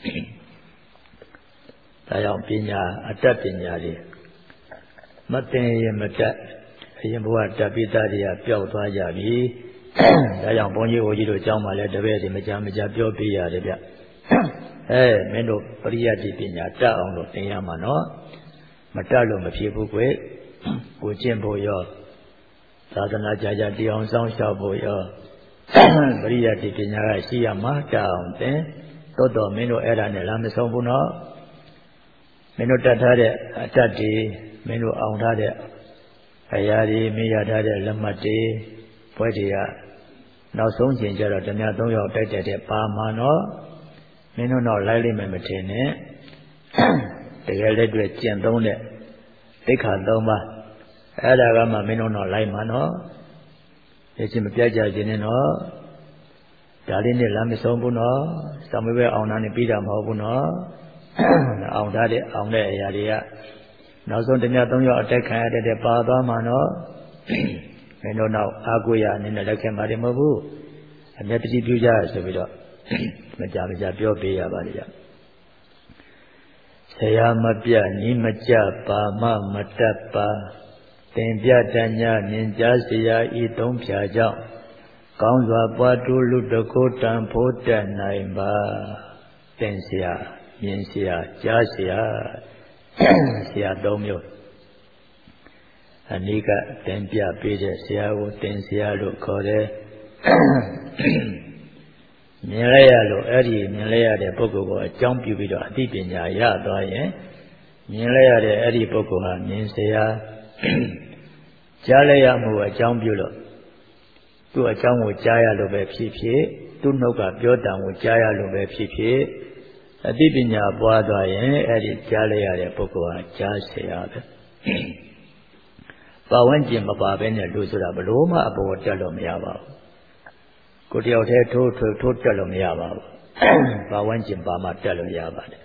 ဒါကြောင့်ပညာအတ္တပညာတွေမတင်ရင်မတတ်အရင်ဘဝတပ်ပိသားတွေကပျောက်သွားကြပြီဒါကြောင့်ဘုန်းကြီးဟိုကြီးတို့ကျောင်းမှာလည်းတပည့်တွေမကြမကြပြောပြရတယ်ဗျအဲမင်းတို့ပရိယတ်တိပညာတတ်အောင်လို့သင်ရမှာနော်မတတ်လို့မဖြစ်ဘူးကွယ်ကိုကျင့်ဖို့ရောသာသနာကြာကြာတရားအောင်ဆောင်ရှောက်ဖို့ရောပရိယတ်တိပညာကရှိရမှာတတ်အောင်သင်တိုးတော်မင်းတို့အဲ့ဒါနဲ့လာမဆုံးဘူးနော်မင်းတို့တတ်ထားတဲ့အတ္တတွေမင်းတို့အောင်ထားတဲ့အရာတွေမရထားတဲ့လက်မှတ်တွေဘွဲတွေကနောက်ဆုံးချိန်ကျတော့ဓမြသုံးယောက်တိုက်တဲ့ပါမှာနော်မင်းတို့တော့လိုက်လိမ့်မယ်မထင်နဲ့တကယ်လက်တွေ့ကျင့်သုံးတဲ့သိက္ခာသုံးပါးအဲ့ဒါကမှမင်းတို့တော့လိုက်မှာနော်ဒီချင်းမပြတ်ကြခြင်းနဲ့နော်ဒါလေးနဲ့လမ်းမဆုံးဘူးနော်သမေပဲအောင်တာနဲ့ပြီးတာမဟုတ်ဘူးနော်အောင်ထားတဲ့အောင်တဲ့အရာတွေကနောက်ဆုံးဓမြသုံးယောက်အတက်ခံရတဲ့ပါသွားမှာနော်မင်းတို့တော့အာကိုရအနေနဲ့လက်ခံပါတယ်မဟုတ်ဘူးအမျက်တတိပြုကြဆိုပြီးတော့မကြမကြပြောပေးရပါလိမ့်မယ်ဆရာမပြနီးမကြပါမမတတ်ပါသင်ပြတညာမြင်ကြားเสียဤသုံးဖြာကြောင့်ကောင်းစွာပွားတူလူတကိုတန်ဖို့တတ်နိုင်ပါသင်เสียမြင်เสียကြားเสียဆရာသုံးမျိုးအနိကသင်ပြပေးတဲ့ဆရာကိုသင်ဆရာလို့ခေါ်တယ်မြင်လိုက်ရလို့အဲ့ဒီမြင်လိုက်ရတဲ့ပုဂ္ဂိုလ်ကိုအကြောင်းပြုပြီးတော့အသိပညာရသွားရင်မြင်လိုက်ရတဲ့အဲ့ဒီပုဂ္ဂိုလ်ဟာမြင်ဆရာကြားလိုက်ရမှုအကြောင်းပြုလို့သူ့အကြောင်းကိုကြားရလို့ပဲဖြစ်ဖြစ်သူ့နှုတ်ကပြောတံကိုကြားရလို့ပဲဖြစ်ဖြစ်အသိပညာပွားသွားရင်အဲ့ဒီကြားလိုက်ရတဲ့ပုဂ္ဂိုလ်ဟာကြားဆရာပဲပါဝင်ကျင်မပါဘဲနဲ့လူဆိုတာဘလို့မှအပေါ်တက်လို့မရပါဘူးကိုတယောက်တည်းထိုးထိုးထိုးတက်လို့မရပါဘူးဘာဝန်းကျင်ပါမှတက်လို့ရပါတယ်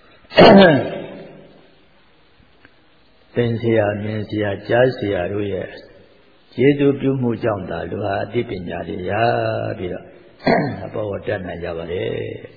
သင်เสียမြင်เสียကြားเสียတို့ရဲ့ကျေးဇူးပြုမှုကြောင့်သာလူဟာအသိပညာတွေရပြီးတော့အပေါ်တက်နိုင်ကြပါလေ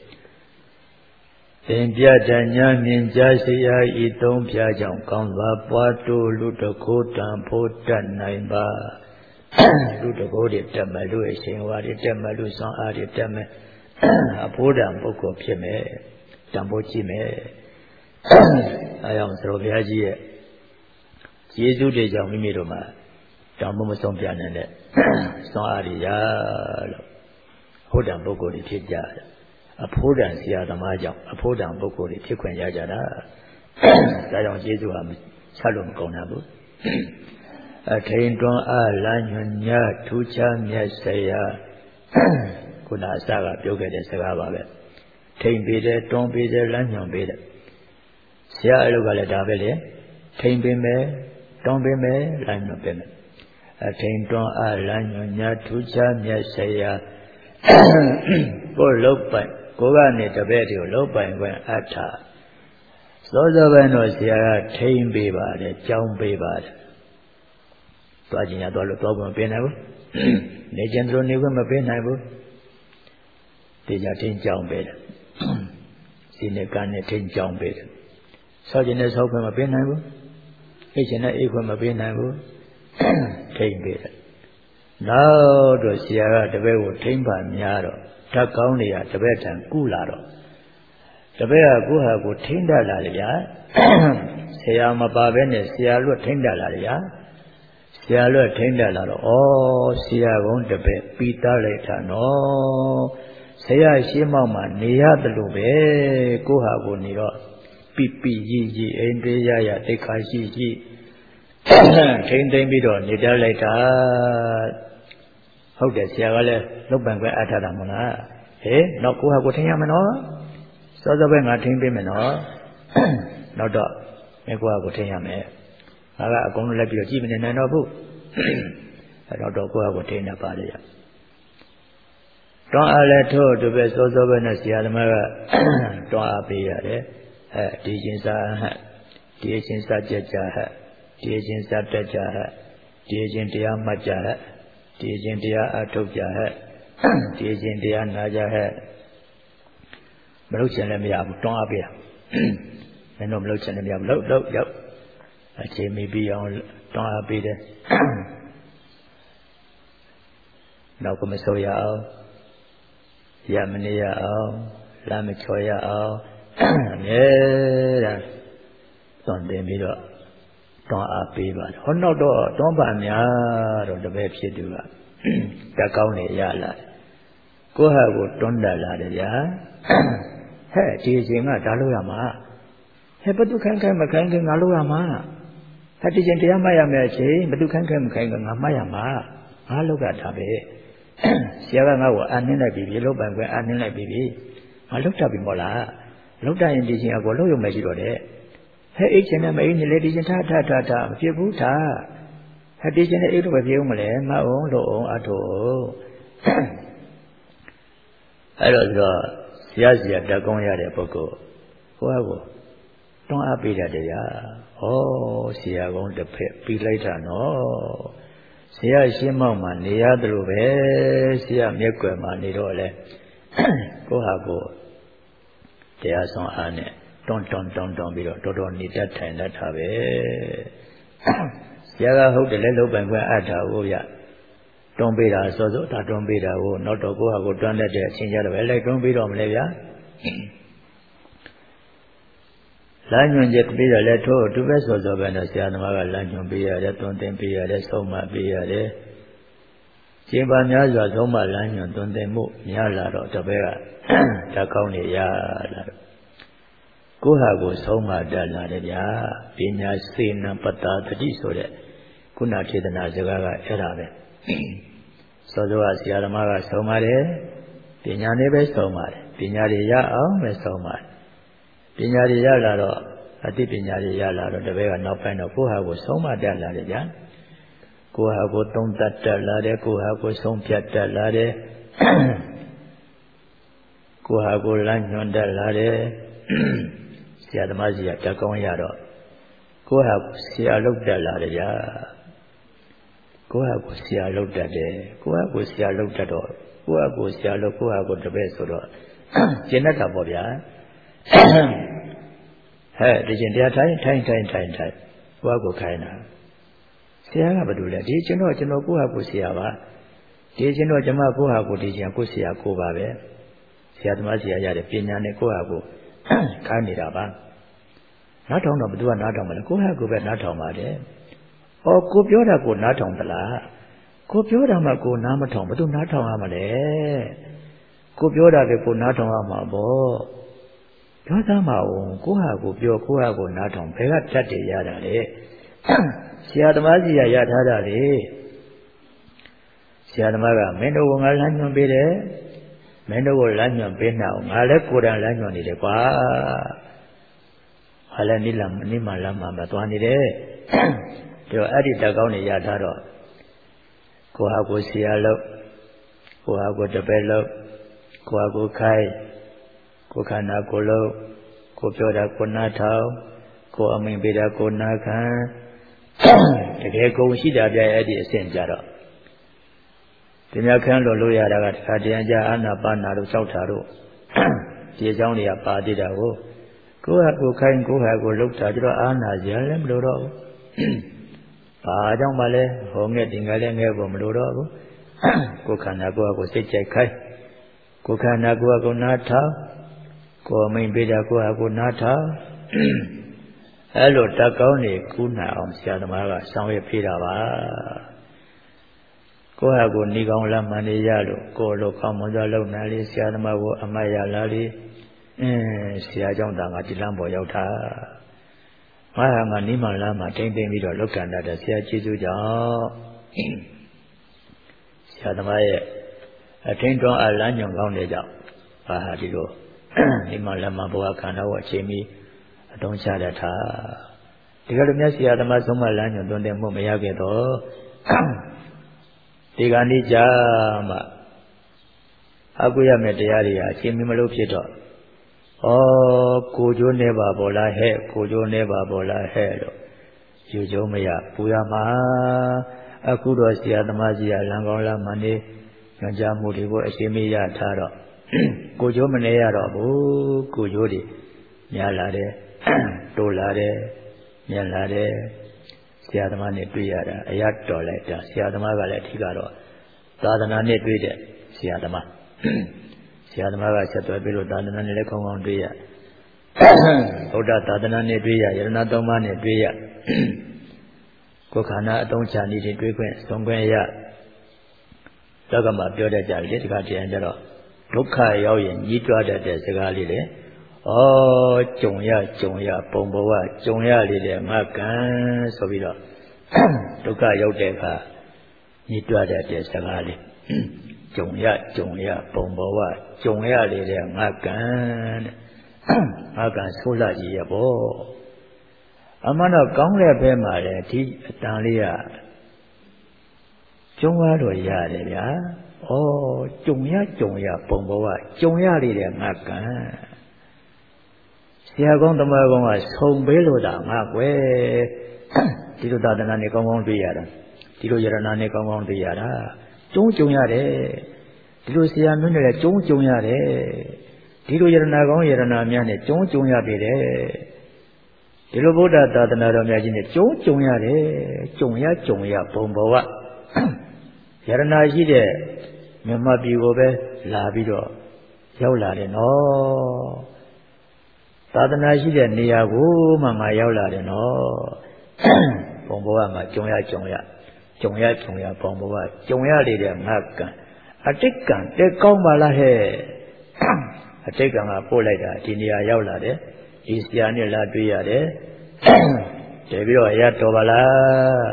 သင်ပြတညာမြင်ကြားเสียဤသုံးဖြာကြောင့်ကောင်းစွာပွားတိုးလူတကိုးတန်ဖို့တတ်နိုင်ပါလူတကိုးတွေတက်မယ်လူအရှင်ဝါတွေတက်မယ်လူဆောင်အားတွေတက်မယ်အဖို့တန်ပုဂ္ဂိုလ်ဖြစ်မယ်တန်ဖို့ကြည့်မယ်အဲကြောင့်သရောဘုရားကြီးရဲ့ယေရှုတွေကြောင့်မိမိတို့မှာတောင်းဖို့မဆုံးပြနိုင်တဲ့ဆောင်အားတွေရလို့ဟုတ်တန်ပုဂ္ဂိုလ်တွေဖြစ်ကြတယ်အဖို့တန်ဆရာသမားကြောင့်အဖို့တန်ပုဂ္ဂိုလ်တွေဖြစ်ခွင့်ရကြတာဒါကြောင့်ယေရှုဟာဆက်လို့မကုန်နိုင်ဘူးအထိန်တွန်းအားလမ်းညွှန်ညထူးခြားမြတ်ဆရာခုနအစကပြောခဲ့တဲ့စကားပါပဲထိန်ပေးတယ်တွန်းပေးတယ်လမ်းညွှန်ပေးတယ်ဆရာအလုပ်ကလည်းဒါပဲလေထိန်ပေးမယ်တွန်းပေးမယ်လမ်းညွှန်ပေးမယ်အထိန်တွန်းအားလမ်းညွှန်ညထူးခြားမြတ်ဆရာကိုလုတ်ပိုင်ကိုကနေတပည့်တွေကိုလုတ်ပိုင်ခွင့်အပ်တာစောစောပိုင်းတော့ဆရာကထိန်ပေးပါတယ်ကြောင်းပေးပါတယ်သွားကြင်ရသွားလို့သွားခွင့်မပေးနိုင်ဘူးနေကျင်တို့နေခွင့်မပေးနိုင်ဘူးတေချာထိန်ကြောင်းပေးတယ်စီနေကနဲ့ထိန်ကြောင်းပေးတယ်ဆောက်ကျင်နဲ့ဆောက်ခွင့်မပေးနိုင်ဘူးအိတ်ကျင်နဲ့အိတ်ခွင့်မပေးနိုင်ဘူးထိန်ပေးတယ်နောက်တော့ဆရာကတပည့်ကိုထိန်ပါများတော့ဓာတ်ကောင်းတွေကတပည့်ထံကုလာတော့တပည့်ကကိုဟာကိုထိန်တတ်လာတယ်ဗျာဆရာမပါဘဲနဲ့ဆရာလွတ်ထိန်တတ်လာတယ်ဗျာဆရာလွတ်ထိန်တတ်လာတော့ဩဆရာကုန်းတပည့်ပြီးသားလိုက်တာနော်ဆရာရှင်းမောက်မှာနေရတယ်လို့ပဲကိုဟာကိုနေတော့ပိပိကြီးကြီးအိန္ဒိယရတိခါရှိရှိထိန်သိမ့်ပြီးတော့နေတတ်လိုက်တာဟုတ်တယ်ဆရာကလည်းလုတ်ပံခွဲအပ်ထားတာမဟုတ်လားဟေးတော့ကိုဟာကိုထိန်ရမယ်နော်စောစောပဲငါထိန်ပေးမယ်နော်နောက်တော့မကိုဟာကိုထိန်ရမယ်ငါကအကုန်လုံးလိုက်ပြီးတော့ကြည့်မနေနိုင်တော့ဘူးအဲတော့တော့ကိုဟာကိုထိန်နေပါလေတွန်းအားလဲထို့တပည့်စောစောပဲနဲ့ဆရာသမားကတွန်းအားပေးရတယ်အဲဒီချင်းစားဟဲ့ဒီချင်းစားကြကြဟဲ့ဒီချင်းစားတက်ကြဟဲ့ဒီချင်းတရားမှတ်ကြဟဲ့ဒီချင်းတရားအထုတ်ကြဟဲ့ဒီချင်းတရားနာကြဟဲ့မလုပ်ချင်လည်းမရဘူးတွန်းအားပေးတာမင်းတို့မလုပ်ချင်လည်းမရဘူးလှုပ်လှုပ်ရောက်အချိန်မီပြီးအောင်တွန်းအားပေးတယ်နောက်ကမဆိုးရအောင်ရမနေရအောင်လမ်းမချော်ရအောင်အမြဲတမ်းသွန်သင်ပြီးတော့တွန်းအားပေးပါတယ်ဟောနောက်တော့တွန်းပါများတော့တပည့်ဖြစ်သူကတက်ကောင်းနေရလာကိုဟာကိုတွန်းတက်လာတယ်ဗျာဟဲ့ဒီအချိန်ကဒါလို့ရမှာဟဲ့ဘသူခိုင်းခိုင်းမခိုင်းခိုင်းငါလို့ရမှာဟဲ့ဒီချိန်တရားမှတ်ရမယ်အချိန်ဘသူခိုင်းခိုင်းမခိုင်းခိုင်းငါမှတ်ရမှာငါလောက်ကဒါပဲဆရာကငါ့ကိုအနှင်းလိုက်ပြီပြေလို့ပန်ခွဲအနှင်းလိုက်ပြီငါလောက်တတ်ပြီမို့လားလောက်တတ်ရင်ဒီချိန်အကိုလောက်ရုံမရှိတော့တဲ့ဟဲ့အိတ်ချင်နဲ့မအိတ်နဲ့လေဒီချင်းထားထားထားထားမဖြစ်ဘူးထားဟဲ့ဒီချင်းနဲ့အိတ်တော့မဖြစ်ဘူးမလဲမအောင်လို့အောင်အထောအဲ့တော့ဆိုတော့ဆရာဆရာတက်ကောင်းရတဲ့ပုဂ္ဂိုလ်ကိုယ့်ဟာကိုတွန်းအားပေးတတ်တယ်ဗျာဩဆရာကောင်းတစ်ဖက်ပြီးလိုက်တာနော်ဆရာရှင်းမောက်မှာနေရတယ်လို့ပဲဆရာမျက်ကွယ်မှာနေတော့လဲကိုယ့်ဟာကိုတရားဆောင်အားနဲ့တွန်းတွန်းတွန်းတွန်းပြီးတော့တော်တော်နေတတ်ထိုင်တတ်တာပဲဆရာကဟုတ်တယ်လဲလုတ်ပိုင်ခွင့်အပ်တာကိုရတွန်းပေးတာစောစောဒါတွန်းပေးတာကိုနောက်တော့ကိုယ့်ဟာကိုတွန်းတတ်တဲ့အချိန်ကြတော့ပဲလိုက်တွန်းပေးတော့မလဲဗျာလမ်းညွှန်ချက်ပေးရလဲထို့သူပဲစောစောပဲနဲ့ဆရာသမားကလမ်းညွှန်ပေးရတယ်တွန်းသင်ပေးရတယ်ဆုံးမပေးရတယ်ကျင့်ပါများစွာဆုံးမလမ်းညွှန်တွန်းသင်မှုများလာတော့တပည့်ကဓာတ်ကောင်းနေရလာတော့ကိုယ့်ဟာကိုယ်ဆုံးမတတ်လာတယ်ဗျာပညာစေနံပတ္တာတတိဆိုတဲ့ခုနထေသနာစကားကအဲ့ဒါပဲစောစောကဆရာသမားကဆုံးပါတယ်ပညာနဲ့ပဲဆုံးပါတယ်ပညာတွေရအောင်ပဲဆုံးပါတယ်ပညာတွေရလာတော့အသိပညာတွေရလာတော့တပည့်ကနောက်ပိုင်းတော့ကိုယ့်ဟာကိုယ်ဆုံးမတတ်လာတယ်ဗျာကိုယ့်ဟာကိုယ်သုံးသပ်တတ်လာတယ်ကိုယ့်ဟာကိုယ်ဆုံးဖြတ်တတ်လာတယ်ကိုဟာကိုလမ်းညွှန်တတ်လာတယ်ဆရာသမားကြီးကတက်ကောင်းရတော့ကိုဟာဆရာလုပ်တတ်လာတယ်ဗျာကိုဟာကိုဆရာလုပ်တတ်တယ်ကိုဟာကိုဆရာလုပ်တတ်တော့ကိုဟာကိုဆရာလုပ်ကိုဟာကိုတပည့်ဆိုတော့ကျင့်တတ်တာပေါ့ဗျာဟဲ့ဒီကျင့်တရားထိုင်ထိုင်ထိုင်ထိုင်ထိုင်ကိုဟာကိုခိုင်းတာဆရာကဘာလို့လဲဒီကျွန်တော်ကျွန်တော်ကိုဟာကိုဆရာပါဒီကျွန်တော်ကျွန်မကိုဟာကိုဒီကျင့်ကိုဆရာကိုပါပဲဆရာသမားဆရာရတဲ့ပညာနဲ့ကိုဟာကိုခိုင်းနေတာပါနားထောင်တော့ဘယ်သူကနားထောင်မလဲကိုဟာကိုပဲနားထောင်ပါတယ်ဩကိုပြောတာကိုနားထောင်သလားကိုပြောတာမှကိုနားမထောင်ဘယ်သူနားထောင်ရမလဲကိုပြောတာပဲကိုနားထောင်ရမှာပေါ့ပြောသားမအောင်ကိုဟာကိုပြောကိုဟာကိုနားထောင်ဘယ်ကတတ်တယ်ရတာလေဆရာသမားကြီးရထားတာလေဆရာသမားကမင်းတို့ကငါလမ်းညွှန်ပေးတယ်မင်းတို့ကိုလမ်းညွှန်ပေးနေအောင်ငါလည်းကိုယ်တိုင်လမ်းညွှန်နေတယ်ကွာဟာလည်းနိလနိမလမ်းမှာမသွားနေတယ်ဒီတော့အဲ့ဒီတက်ကောင်းနေရထားတော့ကိုဟာကိုဆရာလို့ကိုဟာကိုတပည့်လို့ကိုဟာကိုခိုင်းကိုခန္ဓာကိုလို့ကိုပြောတာကိုနားထောင်ကိုအမိန်ပေးတာကိုနားခံတကယ်ကုန်ရှိတာပြရဲ့အဲ့ဒီအဆင့်ကြတော့ဒီများခန်းလို့လို့ရတာကတခါတရံကြအာနာပါနာတို့ကြောက်တာတို့ဒီအကြောင်းတွေကပါသေးတာကိုကိုဟာကိုခိုင်းကိုဟာကိုလှုပ်တာကြတော့အာနာကြလည်းမလို့တော့ဘူးဘာကြောင့်မလဲဟောငဲ့တင်ငယ်လည်းငဲ့ဖို့မလို့တော့ဘူးကိုခန္ဓာကိုယ်ကိုစိတ်ကြိုက်ခိုင်းကိုခန္ဓာကိုယ်ကိုနားထောင်ကိုအမိန်ပေးတာကိုဟာကိုနားထောင်အဲ့လိုတက်ကောင်းနေကူးနိုင်အောင်ဆရာသမားကဆောင်ရွက်ပေးတာပါကိုဟာကိုဏီကောင်းလမ်းမှန်နေရလို့ကိုလိုကောင်းမွန်စွာလုပ်နိုင်လေဆရာသမားကိုအမတ်ရလာလေအင်းဆရာကြောင့်တာငါဒီလမ်းပေါ်ရောက်တာငါဟာငါနိမလမ်းမှာတိမ့်သိမ့်ပြီးတော့လောက်ကန္တာတဲ့ဆရာကျေးဇူးကြောင့်ဆရာသမားရဲ့အထင်းတော်အလမ်းညွန်ကောင်းတဲ့ကြောင့်ဘာဟာဒီလိုနိမလမ်းမှာဘဝခန္ဓာကိုအချိန်မီအတုံးချတတ်တာဒီကလိုမြတ်ဆရာသမားဆုံးမလမ်းညွန်သွန်တဲ့မှုမရခဲ့တော့ဒီကနေ့ကြာမှအကုရမဲ့တရားတွေဟာအချိန်မီမလို့ဖြစ်တော့ဩကိုကျိုးနေပါဘောလားဟဲ့ကိုကျိုးနေပါဘောလားဟဲ့လို့ယူကျုံးမရပူရမှာအခုတော့ဆရာသမားကြီးကလမ်းကောင်းလမ်းမှန်နေညွှန်ကြားမှုတွေကိုအချိန်မီရထားတော့ကိုကျိုးမနေရတော့ဘူးကိုကျိုးတွေများလာတယ်တိုးလာတယ်မြင်လာတယ်ဆရာသမားနဲ့တွေ့ရတာအရတော်လိုက်တာဆရာသမားကလည်းအထီးကတော့သာသနာနဲ့တွေ့တဲ့ဆရာသမားဆရာသမားကဆက်သွယ်ပြီးလို့သာသနာနဲ့လည်းကောင်းကောင်းတွေ့ရဗုဒ္ဓသာသနာနဲ့တွေ့ရယရဏသုံးပါးနဲ့တွေ့ရကိုယ်ခန္ဓာအသုံးချနေတွေတွေ့ခွင့်ဆုံးခွင့်ရတော့ကမှပြောတတ်ကြတယ်ဒီကတည်းကကျတော့ဒုက္ခရောက်ရင်ညှိတွားတတ်တဲ့စကားလေးလေဩကြုံရကြုံရပုံဘဝကြုံရလေတဲ့ငါကံဆိုပြီးတော့ဒုက္ခရောက်တဲ့အခါညှိတွားတတ်တဲ့စကားလေးကြုံရကြုံရပုံဘဝကြုံရလေတဲ့ငါကံတဲ့ငါကံဆိုးလာကြီးရပေါ့အမှန်တော့ကောင်းတဲ့ဘက်မှာလေဒီအတန်လေးကကျုံရတော့ရတယ်ဗျာဩကြုံရကြုံရပုံဘဝကြုံရလေတဲ့ငါကံဆရာကောင်းတမန်ကောင်းကဆုံပေးလို့တာငါကွယ်ဒီလိုသာသနာနဲ့ကောင်းကောင်းတွေ့ရတာဒီလိုယရနာနဲ့ကောင်းကောင်းတွေ့ရတာကျုံကြုံရတယ်ဒီလိုဆရာမျိုးနဲ့လည်းကျုံကြုံရတယ်ဒီလိုယရနာကောင်းယရနာများနဲ့ကျုံကြုံရပြီတယ်ဒီလိုဗုဒ္ဓသာသနာတော်များကြီးနဲ့ကျုံကြုံရတယ်ကြုံရကြုံရဘုံဘဝယရနာရှိတဲ့မြတ်မပြည်ကိုပဲလာပြီးတော့ရောက်လာတယ်နော်သာသနာရှိတဲ့နေရာကိုမှငါရောက်လာတယ်နော်ဘုံဘဝမှာကြုံရကြုံရကြုံရကြုံရဘုံဘဝကြုံရလေတဲ့ငါကံအတိတ်ကံတဲကောင်းပါလားဟဲ့အတိတ်ကံကပို့လိုက်တာဒီနေရာရောက်လာတယ်ဒီဆရာနဲ့လာတွေ့ရတယ်တည်ပြီးတော့ရတော်ပါလား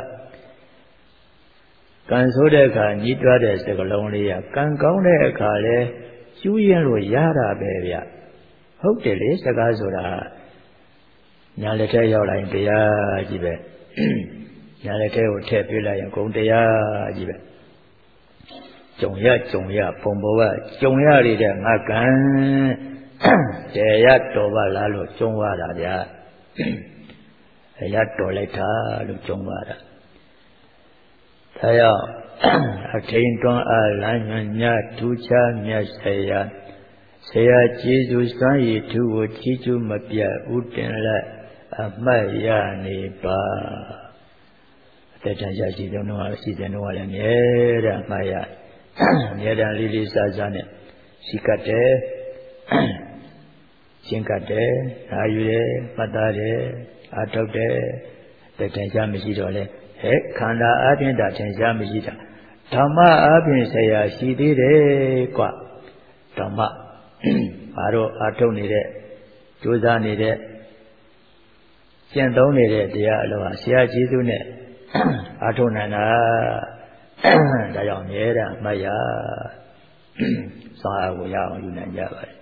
ကံဆိုးတဲ့အခါညှိတွားတဲ့စကလုံးလေးကကံကောင်းတဲ့အခါလဲကျူးရင်လို့ရတာပဲဗျဟုတ်တယ်လေစကားဆိုတာညာလက်ထဲရောက်လာရင်တရားကြီးပဲညာလက်ထဲကိုထည့်ပေးလိုက်ရင်ဂုံတရားကြီးပဲကြုံရကြုံရပုံပေါ်ကကြုံရရတဲ့ငါကံတရားတော်ပါလားလို့ကြုံရတာဗျာတရားတော်လိုက်တာလို့ကြုံရတာဒါကြောင့်အထိန်တွန်းအားလမ်းညွှန်ညထူးခြားမြတ်ဆရာဆရာကျေးဇူးစွမ်းရည်ထူးကိုချီးကျူးမပြတ်ဥတင်လက်အမှတ်ရနေပါအတ္တရာရှိတဲ့နှုတ်အစီအစဉ်တော့လည်းမြဲတဲ့အမှတ်ရအမြဲတမ်းလေးလေးစားစားနဲ့ရှိကတ်တယ်ရှင်းကတ်တယ်ဓာယူတယ်ပတ်သားတယ်အထုတ်တယ်တထင်ရှားမရှိတော့လဲဟဲ့ခန္ဓာအပြင်တာထင်ရှားမရှိတာဓမ္မအပြင်ဆရာရှိသေးတယ်ကွဓမ္မဘာလို့အထုတ်နေတဲ့ကြိုးစားနေတဲ့ကျင့်သုံးနေတဲ့တရားအလုံးဟာဆရာကျေးဇူးနဲ့အထုတ်နိုင်တာဒါကြောင့်မြဲတာမှတ်ရသွားအောင်ရအောင်ယူနိုင်ကြပါတယ်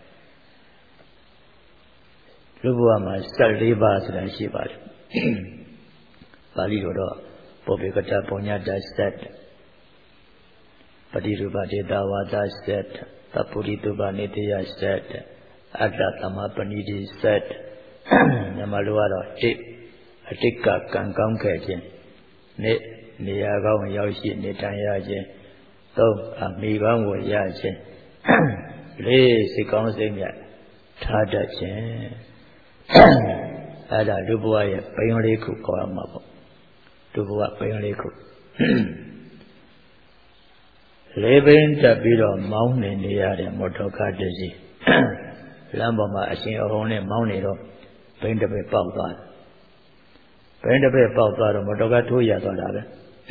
လူဘဝမှာစက်လေးပါးဆိုတာရှိပါတယ်ပါဠိလိုတော့ပုပ္ပေကတပုညတစက်ပတိရူပဒေတာဝါဒစက်သပ္ပုရိတုပနေတယစက်အတ္တသမပဏိတိစက်ညမလိုကတော့တိအတိတ်ကကံကောင်းခဲ့ခြင်းနေနေရာကောင်းရောက်ရှိနေထိုင်ရခြင်းသုံးအမိကောင်းကိုရခြင်းလေးစိတ်ကောင်းစိတ်မြတ်ထားတတ်ခြင်းအဲ့ဒါလူဘဝရဲ့ဘိန်းလေးခုခေါ်ရမှာပေါ့လူဘဝဘိန်းလေးခုလေးဘိန်းတက်ပြီးတော့မောင်းနေနေရတဲ့မော်တော်ကားတစ်စီးလမ်းပေါ်မှာအရှင်အဟုန်နဲ့မောင်းနေတော့ဘိန်းတစ်ပက်ပေါက်သွားတယ်ဘိန်းတစ်ပက်ပေါက်သွားတော့မော်တော်ကားထိုးရသွားတာပဲ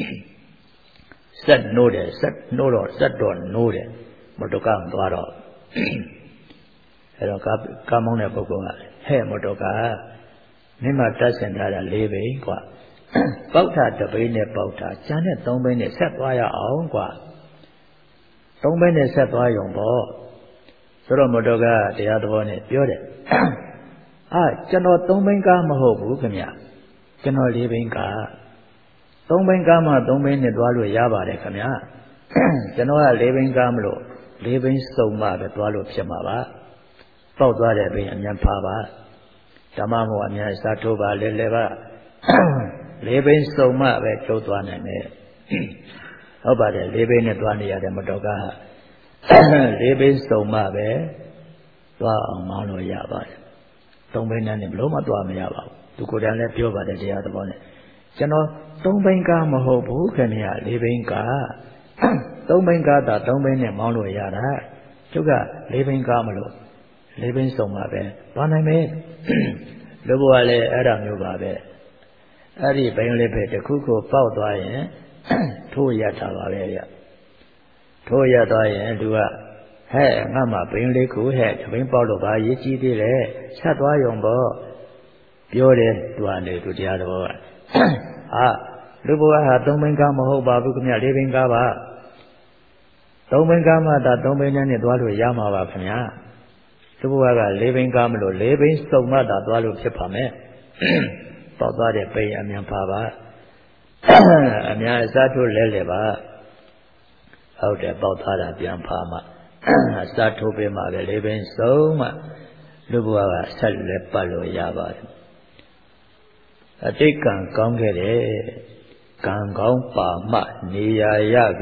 ဆက်နိုးတယ်ဆက်နိုးတော့ဆက်တော့နိုးတယ်မော်တော်ကားသွားတော့အဲ့တော့ကားကားမောင်းတဲ့ပုဂ္ဂိုလ်ကဟဲ့မော်တော်ကားမင်းမတတ်ဆင်ထားတာလေးဘိန်းกว่าပေါက်တာတစ်ဘိန်းနဲ့ပေါက်တာကျန်တဲ့သုံးဘိန်းနဲ့ဆက်သွားရအောင်กว่าသုံးဘိန်းနဲ့ဆက်သွားရုံပေါ့ဆိုတော့မော်တော်ကားတရားတော်နဲ့ပြောတယ်အာကျွန်တော်သုံးဘိန်းကားမဟုတ်ဘူးခင်ဗျကျွန်တော်လေးဘိန်းကားသုံးဘိန်းကားမှသုံးဘိန်းနဲ့သွားလို့ရပါတယ်ခင်ဗျကျွန်တော်ကလေးဘိန်းကားမလို့လေးဘိန်းစုံမှပဲသွားလို့ဖြစ်မှာပါပေါက်သွားတဲ့ဘိန်းအမြန်ဖာပါဓမ္မမို့အမြန်စားထိုးပါလဲလဲပါလေးဘိန်းစုံမှပဲကျုပ်သွားနိုင်တယ်ဟုတ်ပါတယ်လေးဘိန်းနဲ့သွားနေရတယ်မတော်ကားလေးဘိန်းစုံမှပဲသွားအောင်မောင်းလို့ရပါတယ်သုံးဘိန်းနဲ့ဘလို့မှသွားမရပါဘူးသူကိုယ်တိုင်လည်းပြောပါတယ်တရားသဘောနဲ့ကျွန်တော်သုံးဘိန်းကားမဟုတ်ဘူးခင်ဗျာလေးဘိန်းကားသုံးဘိန်းကားသာသုံးဘိန်းနဲ့မောင်းလို့ရတာကျုပ်ကလေးဘိန်းကားမလို့လေးဘိန်းစုံမှပဲသွားနိုင်မယ်လူဘဝလည်းအဲ့ဒါမျိုးပါပဲအဲ့ဒီဘိန်းလေးပဲတစ်ခုခုပေါက်သွားရင်ထိုးရတာပါပဲဗျထိုးရသွားရင်သူကဟဲ့ငါမှဘိန်းလေးခုဟဲ့ဘိန်းပေါက်လို့ပါရေးကြည့်သေးတယ်ဆက်သွားရုံပေါ့ပြောတယ်သူကနေသူတရားတော်ကအာလူဘဝဟာသုံးဘိန်းကားမဟုတ်ပါဘူးခင်ဗျလေးဘိန်းကားပါသုံးဘိန်းကားမှသာသုံးဘိန်းနဲ့သွားလို့ရမှာပါခင်ဗျလူဘဝကလေးဘိန်းကားမလို့လေးဘိန်းစုံမှသာသွားလို့ဖြစ်ပါမယ်ပေါက်သွားတဲ့ဘိန်းအမြန်ပါပါအများအစားထိုးလဲလဲပါဟုတ်တယ်ပေါက်သွားတာပြန်ဖာမှအစားထိုးပေးမှပဲလေးဘိန်းစုံမှလူဘဝကဆက်လဲပတ်လို့ရပါတယ်အတိတ်ကံကောင်းခဲ့တယ်ကံကောင်းပါမှနေရာရက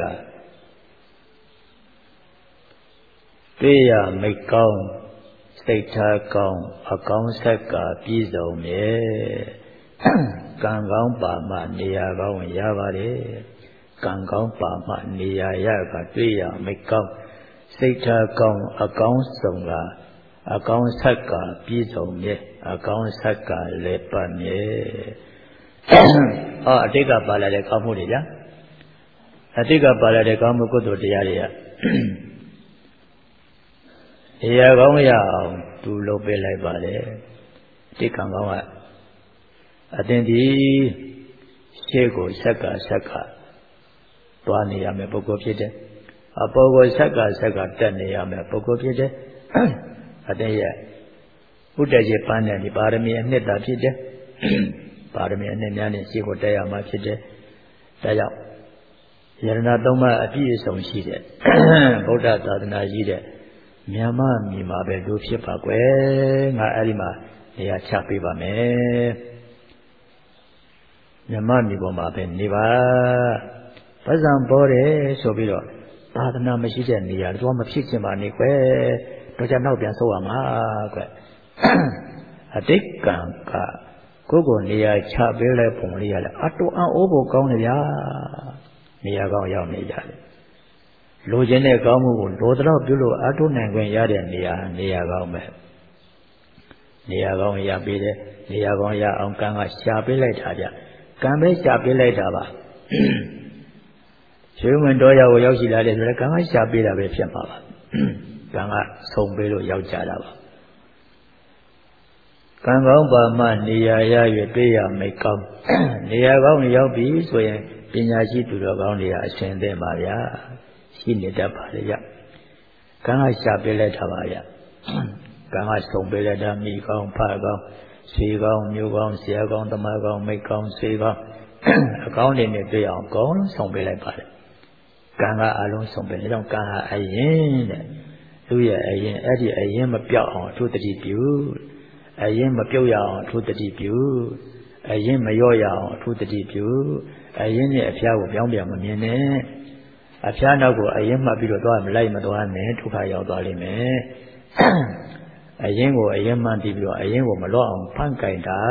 တေးရမိတ်ကောင်းစိတ်ထားကောင်းအကောင်းဆက်ကပြည့်စုံတယ်ကံကောင်းပါမှနေရာကောင်းရပါတယ်ကံကောင်းပါမှနေရာရကတွေ့ရမိတ်ကောင်းစိတ်ထားကောင်းအကောင်းဆုံးကအကောင်းဆက်ကပြည့်စုံတယ်အကောင်းဆက်ကလည်းပတ်မြဲဟောအတိတ်ကပါလာတဲ့ကောင်းမှုတွေဗျာအတိတ်ကပါလာတဲ့ကောင်းမှုကုသိုလ်တရားတွေကတရားကောင်းရအောင်သူလုပ်ပေးလိုက်ပါတယ်အတိတ်ကံကောင်းကအတင်ဒီရှေ့ကိုဆက်ကဆက်ကသွားနေရမယ်ပုဂ္ဂိုလ်ဖြစ်တယ်အပေါ်ကိုဆက်ကဆက်ကတက်နေရမယ်ပုဂ္ဂိုလ်ဖြစ်တယ်အတင်ရဲ့ဥဒ္ဒရေပန်းတဲ့ဒီပါရမီအနှစ်သာဖြစ်တယ်ပါရမီအနှစ်များနဲ့ရှေ့ကိုတက်ရမှာဖြစ်တယ်ဒါကြောင့်ယရဏသုံးပါးအပြည့်အစုံရှိတဲ့ဗုဒ္ဓသာသနာကြီးတဲ့မြန်မာပြည်မှာပဲလူဖြစ်ပါကွယ်ငါအဲ့ဒီမှာနေရာချပေးပါမယ်မြန်မာပြည်ပေါ်မှာပဲနေပါပဇံပေါ်တယ်ဆိုပြီးတော့သာသနာမရှိတဲ့နေရာတော့မဖြစ်ချင်ပါနဲ့ကွယ်တော့ကြနောက်ပြန်ဆိုရမှာကွယ်အတိတ်ကံကကိုယ်ကိုနေရာချပေးလိုက်ပုံလေးရလဲအတူအံ့ဩဖို့ကောင်းတယ်ဗျာနေရာကောင်းရောက်နေကြတယ်လိုချင်တဲ့ကောင်းမှုကိုလိုတော့ပြုလို့အထုနိုင်ခွင့်ရတဲ့နေရာနေရာကောင်းပဲနေရာကောင်းရပေးတယ်နေရာကောင်းရအောင်ကံကရှာပေးလိုက်တာဗျကံပဲရှာပေးလိုက်တာပါရွှေဝင်တော်ရကိုရောက်ရှိလာတဲ့ဆိုတော့ကံကရှာပေးတာပဲဖြစ်မှာပါကံကဆုံပေးလို့ရောက်ကြတာပါကံကောင်းပါမှနေရာရ၍တွေ့ရမိတ်ကောင်းနေရာကောင်းရောက်ပြီဆိုရင်ပညာရှိသူတော်ကောင်းတွေအရှင်သင်ပါဗျာရှိနေတတ်ပါလေဗျကံကရှာပေးလိုက်တာပါဗျကံကဆုံပေးလိုက်တာမိကောင်းဖကောင်းဆွေကောင်းမျိုးကောင်းဆရာကောင်းတမကောင်းမိတ်ကောင်းဆွေကောင်းအကောင်းတွေနဲ့တွေ့အောင်ကောင်းလုံးဆုံပေးလိုက်ပါတယ်ကံကအလုံးစုံပဲဒါကြောင့်ကံဟာအရင်တဲ့သူရဲ့အရင်အဲ့ဒီအရင်မပြောက်အောင်အထူးတတိပြုအရင်မပြုတ်ရအောင်အထူးတတိပြုအရင်မလျော့ရအောင်အထူးတတိပြုအရင်နဲ့အဖျားကိုပြောင်းပြန်မမြင်နဲ့အဖျားနောက်ကိုအရင်မှတ်ပြီးတော့သွားမလိုက်မသွားနဲ့ဒုက္ခရောက်သွားလိမ့်မယ်အရင်ကိုအရင်မှန်တည်ပြီးတော့အရင်ကိုမလော့အောင်ဖန်ကြိုင်တာ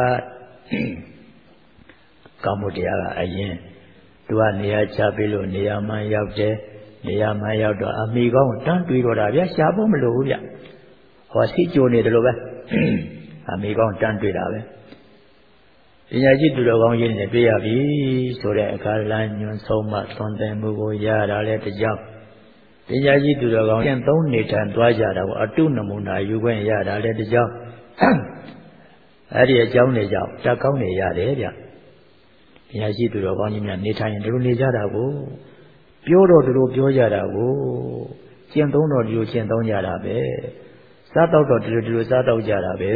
ကာမတရားကအရင်သူကနေရာချပေးလို့နေရာမှရောက်တယ်နေရာမှရောက်တော့အမိကောင်းတန်းတွေးတော့တာဗျာရှာဖို့မလိုဘူးဗျဟောစိကြိုနေတယ်လို့ပဲအမိကောင်းတန်းတွေးတာပဲပညာရှိသူတော်ကောင်းရင်းနဲ့တွေ့ရပြီဆိုတဲ့အခါလမ်းညွှန်ဆုံးမှသွန်သင်မှုကိုရတာလဲတကြောင်ပညာရှိသူတော်ကောင်းကျင့်သုံးနေထိုင်သွားကြတာကိုအတုနမူနာယူခွင့်ရတာလဲတကြောင်အဲ့ဒီအကြောင်းတွေကြောင့်တက်ကောင်းနေရတယ်ဗျပညာရှိသူတော်ကောင်းကြီးများနေထိုင်ရင်ဒီလိုနေကြတာကိုပြောတော့ဒီလိုပြောကြတာကိုကျင့်သုံးတော့ဒီလိုကျင့်သုံးကြတာပဲစားတော့တော့ဒီလိုဒီလိုစားတော့ကြတာပဲ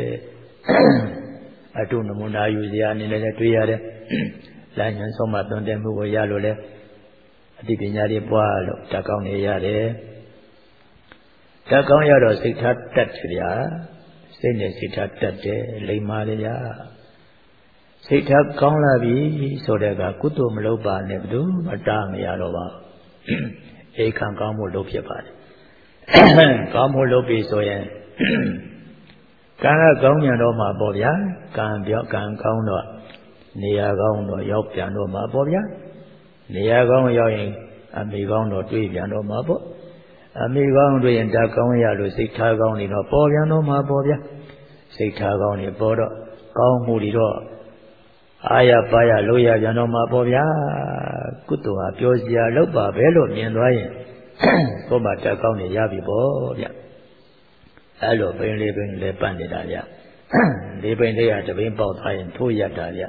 အတုနမူနာယူစရာအနေနဲ့လည်းတွေ့ရတယ်လမ်းညွှန်ဆုံးမသွန်သင်မှုကိုရလို့လဲအသိပညာတွေပွားလို့တက်ကောင်းနေရတယ်တက်ကောင်းရတော့စိတ်ထားတက်တယ်ဗျာစိတ်နဲ့စိတ်ထားတက်တယ်လိမ္မာလေဗျာစိတ်ထားကောင်းလာပြီဆိုတဲ့ကကုသိုလ်မလုပ်ပါနဲ့ဘယ်သူမတားမရတော့ပါအိခံကောင်းမှုလုပ်ဖြစ်ပါတယ်ကောင်းမှုလုပ်ပြီဆိုရင်ကံကကောင်းပြန်တော့မှာပေါ့ဗျာကံပြောကံကောင်းတော့နေရာကောင်းတော့ရောက်ပြန်တော့မှာပေါ့ဗျာနေရာကောင်းရောက်ရင်အမိကောင်းတော့တွေ့ပြန်တော့မှာပေါ့အမိကောင်းတွေ့ရင်ဓာတ်ကောင်းရလို့စိတ်ထားကောင်းနေတော့ပေါ်ပြန်တော့မှာပေါ့ဗျာစိတ်ထားကောင်းနေပေါ်တော့ကောင်းမှုတွေတော့အာရပါရလို့ရပြန်တော့မှာပေါ့ဗျာကုသိုလ်ဟာပြောစရာလောက်ပါပဲလို့မြင်သွားရင်ကိုယ်မှဓာတ်ကောင်းနေရပြီပေါ့ဗျာအဲ့လိုပိန်လေးပိန်လေးပတ်နေတာဗျလေးပိန်လေးကတပိန်ပေါက်သွားရင်ထိုးရတာဗျ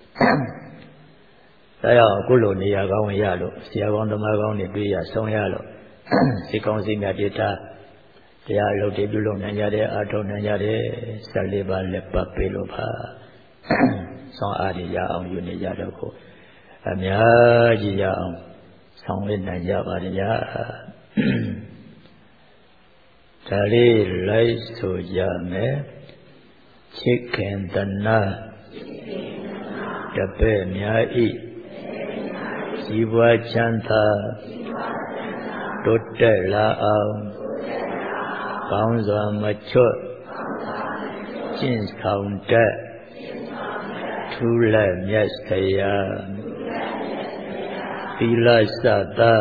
ဒါကြောင့်အခုလိုနေရာကောင်းရလို့ဆရာကောင်းသမားကောင်းတွေတွေ့ရဆုံးရလို့စိတ်ကောင်းစိတ်မြတ်တွေထားတရားအလုပ်တွေပြုလုပ်နိုင်ကြတယ်အာထုံနိုင်ကြတယ်ဆက်လေးပါလက်ပတ်ပေးလို့ပါဆောင်းအားတွေရအောင်ယူနေကြတော့ကိုအများကြီးရအောင်ဆောင်းလေးနိုင်ကြပါကြဒါလေးလိုက်ဆိုကြမယ်ချစ်ခင်တနာတပည့်များဤဇီဝချမ်းသာတိုးတက်လာအောင်ကောင်းစွာမချွတ်ကျင့်ဆောင်တတ်ထူးလက်မြတ်စရာသီလစသာ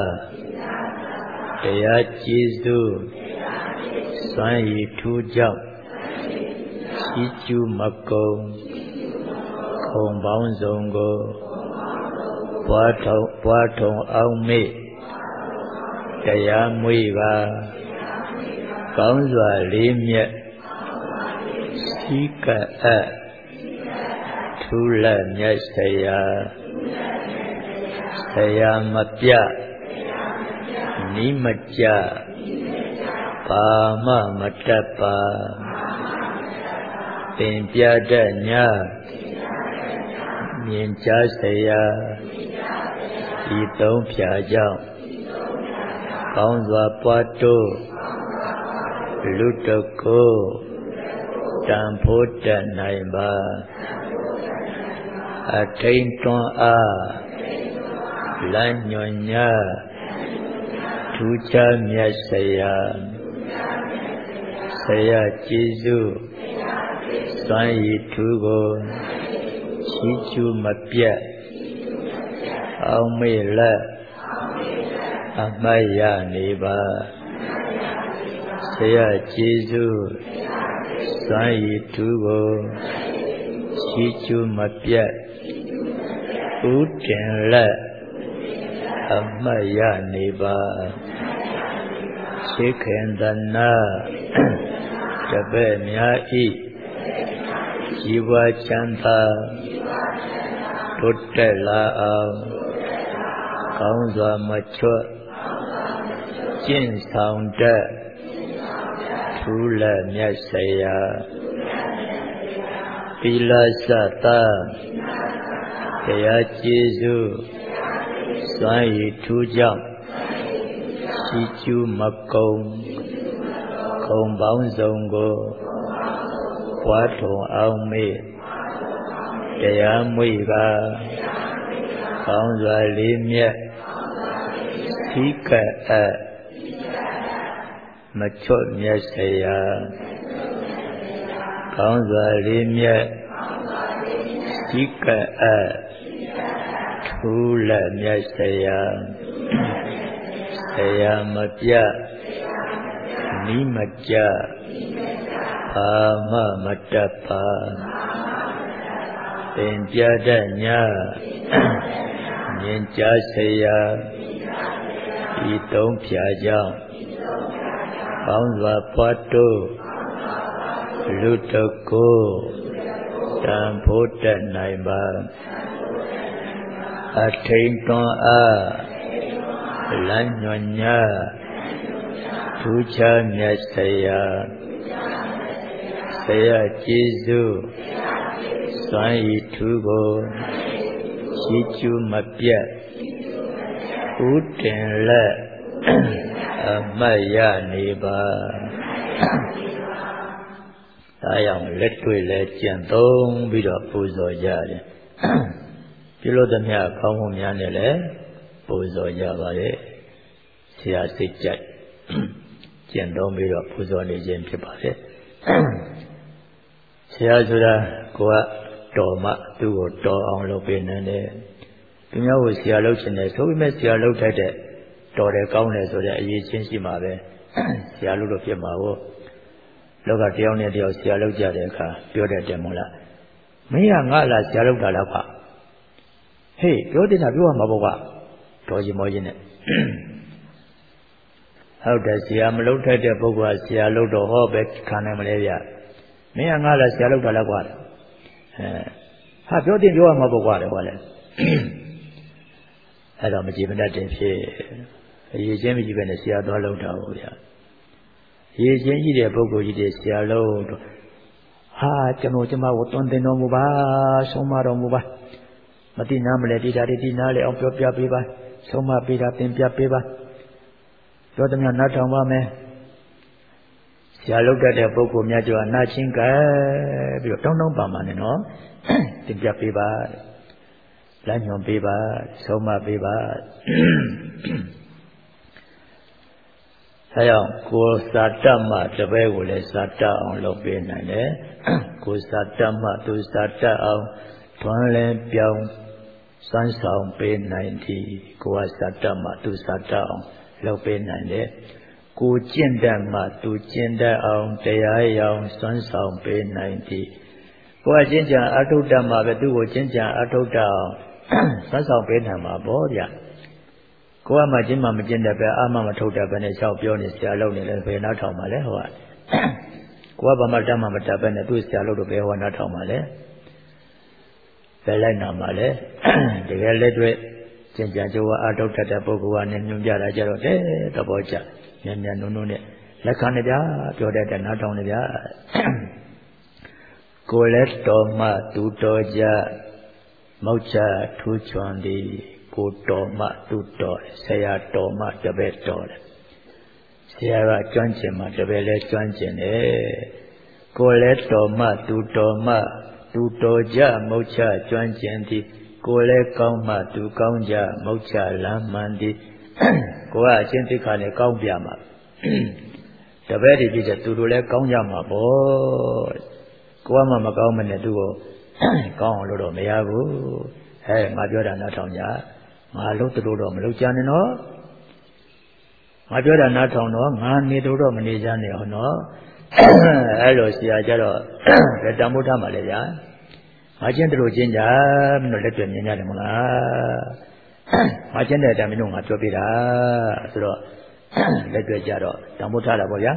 တရားကျေးဇူးစွမ်းရည်ထူးကြောင့်ရှိကျူးမကုံခုံပေါင်းစုံကိုပွားထုံပွားထုံအောင်မေ့တရားမွေးပါကောင်းစွာလေးမြတ်စီကပ်အထူးလက်မြတ်စရာဆရာမပြနိမကြဘာမမတတ်ပါသင်ပြတတ်ညာမြင်ကြားစရာဤသုံးဖြာကြောင့်ကောင်းစွာပွားတိုးလူတကိုတန်ဖို့တတ်နိုင်ပါအထိန်တွန်းအားလမ်းညွှန်ညာထူးခြားမြတ်ဆရာဆရာကျေးဇူးစွမ်းရည်ထူးကိုချီးကျူးမပြတ်အောင်မေ့လက်အမှတ်ရနေပါဆရာကျေးဇူးစွမ်းရည်ထူးကိုချီးကျူးမပြတ်ဥတင်လက်အမှတ်ရနေပါရှိခင်သနာတပည့်များဤជីវချမ်းသာတိုးတက်လာအောင်ကောင်းစွာမချွတ်ကျင့်ဆောင်တတ်ထူးလက်မြတ်ဆရာသီလစသတရားကျေးဇူးစွမ်းရည်ထူးကြောင့်ချီးကျူးမကုန်ခုံပေါင်းစုံကိုဝါထုံအောင်မေ့တရားမွေကကောင်းစွာလေးမြတ်သီကပ်အပ်မချွတ်မြတ်ဆရာကောင်းစွာလေးမြတ်သီကပ်အပ်ထူးလက်မြတ်ဆရာဆရာမပြနီးမကြဘာမှမတတ်ပါသင်ပြတတ်ညာမြင်ကြားဆရာဤသုံးဖြာကြောင့်ကောင်းစွာပွားတိုးလူတကိုတန်ဖို့တတ်နိုင်ပါအထိန်တွန်းအားလမ်းညွှန်ညာထူးခြားမြတ်ဆရာဆရာကျေးဇူးစွမ်းရည်ထူးကိုချီးကျူးမပြတ်ဥတင်လက်အမှတ်ရနေပါဒါကြောင့်လက်တွေ့လဲကျင့်သုံးပြီးတော့ပူဇော်ကြတယ်ပြုလို့သမျှကောင်းမှုများနဲ့လည်းပူဇော်ကြပါလေဆရာစိတ်ကြိုက်ကျင့်သုံးပြီးတော့ပူဇော်နေခြင်းဖြစ်ပါတယ်ဆရာဆိုတာကိုကတော်မှသူ့ကိုတော်အောင်လုပ်ပေးနေတယ်သူများကိုဆရာလုပ်ချင်တယ်ဆိုပေမဲ့ဆရာလုပ်တတ်တဲ့တော်တယ်ကောင်းတယ်ဆိုတဲ့အရေးချင်းရှိမှာပဲဆရာလုပ်လို့ဖြစ်မှာကိုလောကတယောက်နဲ့တယောက်ဆရာလုပ်ကြတဲ့အခါပြောတတ်တယ်မဟုတ်လားမင်းကငါ့လားဆရာလုပ်တာလားကွာဟေးပြောတင်တာပြောရမှာပေါ့ကွာတော်ကြီးမောကြီးနဲ့ဟုတ်တယ်ဆရာမလုပ်တတ်တဲ့ပုဂ္ဂိုလ်ကဆရာလုပ်တော့ဟောပဲခံနိုင်မလဲဗျမင်းကငါ့လားဆရာလုပ်တာလားကွာအဲဟာပြောတင်ပြောရမှာပေါ့ကွာလေကွာလေအဲ့တော့မကြည်မတတ်တင်ဖြစ်အရေးချင်းမကြည့်ပဲနဲ့ဆရာသွားလုပ်တာဟုတ်ဗျာအရေးချင်းကြီးတဲ့ပုဂ္ဂိုလ်ကြီးတွေဆရာလုပ်တော့ဟာကျွန်တော်ကျမကိုတွန်းတင်တော်မူပါဆုံးမတော်မူပါမတိနာမလဲတိတာတိနာလေအောင်ပြောပြပေးပါဆုံးမပေးတာသင်ပြပေးပါပြောသမျှနားထောင်ပါမယ်ဆရာလုပ်တတ်တဲ့ပုဂ္ဂိုလ်များကြောင့်နာချင်းကဲပြီးတော့တောင်းတောင်းပါမှနဲ့နော်သင်ပြပေးပါလမ်းညွှန်ပေးပါဆုံးမပေးပါအဲကြောင့်ကိုယ်စာတတ်မှတပည့်ကိုလည်းစာတတ်အောင်လုပ်ပေးနိုင်တယ်ကိုယ်စာတတ်မှသူစာတတ်အောင်ထွန်းလင်းပြောင်းစွမ်းဆောင်ပေးနိုင်သည်ကိုယ်စာတတ်မှသူစာတတ်အောင်လုပ်ပေးနိုင်တယ်ကိုကျင့်တတ်မှသူကျင့်တတ်အောင်တရားရောင်စွမ်းဆောင်ပေးနိုင်သည်ကိုယ်ကျင့်ကြံအထုတတ်မှပဲသူ့ကိုကျင့်ကြံအထုတတ်အောင်စွမ်းဆောင်ပေးနိုင်မှာပေါ့ဗျာကိုယ်ကမှကျင့်မှမကျင့်တတ်ပဲအာမမထုတ်တတ်ပဲနဲ့ရှောက်ပြောနေဆရာလုပ်နေလဲဘယ်နားထောင်ပါလဲဟောကိုယ်ကဘာမှတတ်မှမတတ်ပဲနဲ့သူ့ဆရာလုပ်တော့ဘယ်ဟောနားထောင်ပါလဲဘယ်လိုက်နာမှာလဲတကယ်လက်တွေ့ကျင့်ကြံကြိုးအားထုတ်တတ်တဲ့ပုဂ္ဂိုလ်ကလည်းညွှန်ပြတာကြတော့တဲ့သဘောကျညံ့ညံ့နုံနုံနဲ့လက်ခံနေကြပြောတတ်တဲ့နားထောင်နေကြကိုယ်လက်တော်မှသူတော်ကြမောက်ချထူးချွန်သည်ကိုတော်မှသူတော်ဆရာတော်မှတပည့်တော်တယ်ဆရာကကျွမ်းကျင်မှတပည့်လည်းကျွမ်းကျင်တယ်ကိုယ်လည်းတော်မှသူတော်မှသူတော်ကြမုတ်ချကျွမ်းကျင်သည်ကိုယ်လည်းကောင်းမှသူကောင်းကြမုတ်ချလမ်းမှန်သည်ကိုယ်ကအချင်းသိက္ခာနဲ့ကောင်းပြမှာတပည့်တွေပြည့်တဲ့သူတို့လည်းကောင်းကြမှာပေါ့ကိုယ်ကမှမကောင်းမနဲ့သူ့ကိုကောင်းအောင်လုပ်တော့မရဘူးဟဲ့ငါပြောတာနားထောင်ကြငါလုပ်တို့တော့မလုပ်ကြနဲ့နော်ငါပြောတာနားထောင်တော့ငါနေတို့တော့မနေကြနဲ့ဟောနော်အဲ့လိုဆရာကြတော့ဘယ်တမို့ထားမှလဲဗျာငါချင်းတို့ချင်းကြမင်းတို့လက်တွေ့မြင်ရတယ်မဟုတ်လားငါချင်းတဲ့အတိုင်းမင်းတို့ငါပြောပြတာဆိုတော့လက်တွေ့ကြတော့တမို့ထားတာပေါ့ဗျာ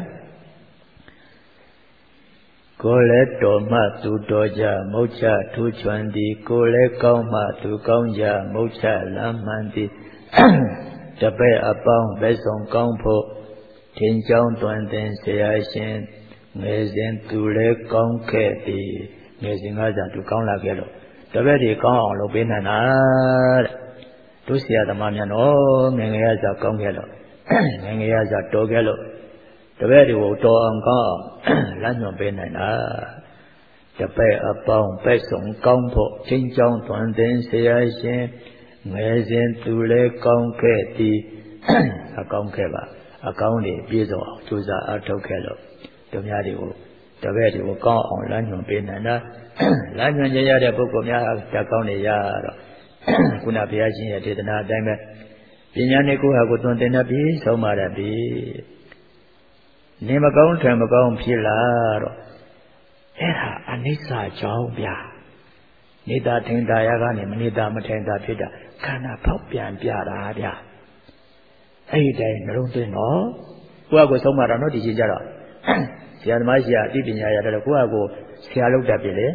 ကိုယ်လည်းတော်မှသူတော်ကြမုတ်ချထူးချွန်သည်ကိုယ်လည်းကောင်းမှသူကောင်းကြမုတ်ချလမ်းမှန်သည်တပည့်အပေါင်းပဲဆောင်ကောင်းဖို့ထင်ကြောင်းတွင်တင်ဆရာရှင်ငယ်စဉ်သူလည်းကောင်းခဲ့သည်ငယ်စဉ်ကစားသူကောင်းလာခဲ့လို့တပည့်တွေကောင်းအောင်လုပ်ပေးနိုင်တာတဲ့တို့ဆရာသမားများတော့ငယ်ငယ်ကစားကောင်းခဲ့လို့ငယ်ငယ်ကစားတော်ခဲ့လို့တပည့်တွေကိုတော်အောင်ကောင်းလမ်းညွှန်ပေးနိုင်တာတပည့်အပေါင်းပဲဆောင်ကောင်းဖို့ထင်ကြောင်းတွင်တင်ဆရာရှင်ငယ်စဉ်သူလည်းကောင်းခဲ့သည်အကောင်းခဲ့ပါအကောင်းတွေပြည့်စုံအောင်ကြိုးစားအားထုတ်ခဲ့လို့တို့များတွေကိုတပည့်တွေကိုကောင်းအောင်လမ်းညွှန်ပေးနိုင်တာလမ်းညွှန်ကြရတဲ့ပုဂ္ဂိုလ်များတကောင်းနေရတော့ခုနဘုရားရှင်ရဲ့ဒေသနာအတိုင်းပဲပညာနဲ့ကိုယ်ဟာကိုယ်သွန်သင်တတ်ပြီးဆုံးမတတ်ပြီးနေမကောင်းထံမကောင်းဖြစ်လာတော့အဲ့ဒါအနိစ္စကြောင့်ဗျာနေတာထင်သာရကနေမနေတာမထင်သာဖြစ်တာခန္ဓာဖောက်ပြန်ပြတာဗျာအဲ့ဒီတိုင်းနှလုံးသွင်းတော့ကိုယ့်အကိုဆုံးမတာနော်ဒီချင်းကြတော့ဆရာသမားဆရာအသိပညာရတယ်ကိုယ့်အကိုဆရာလုပ်တတ်ပြီလေ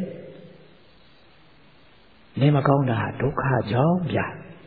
နေမကောင်းတာဒုက္ခကြောင့်ဗျာ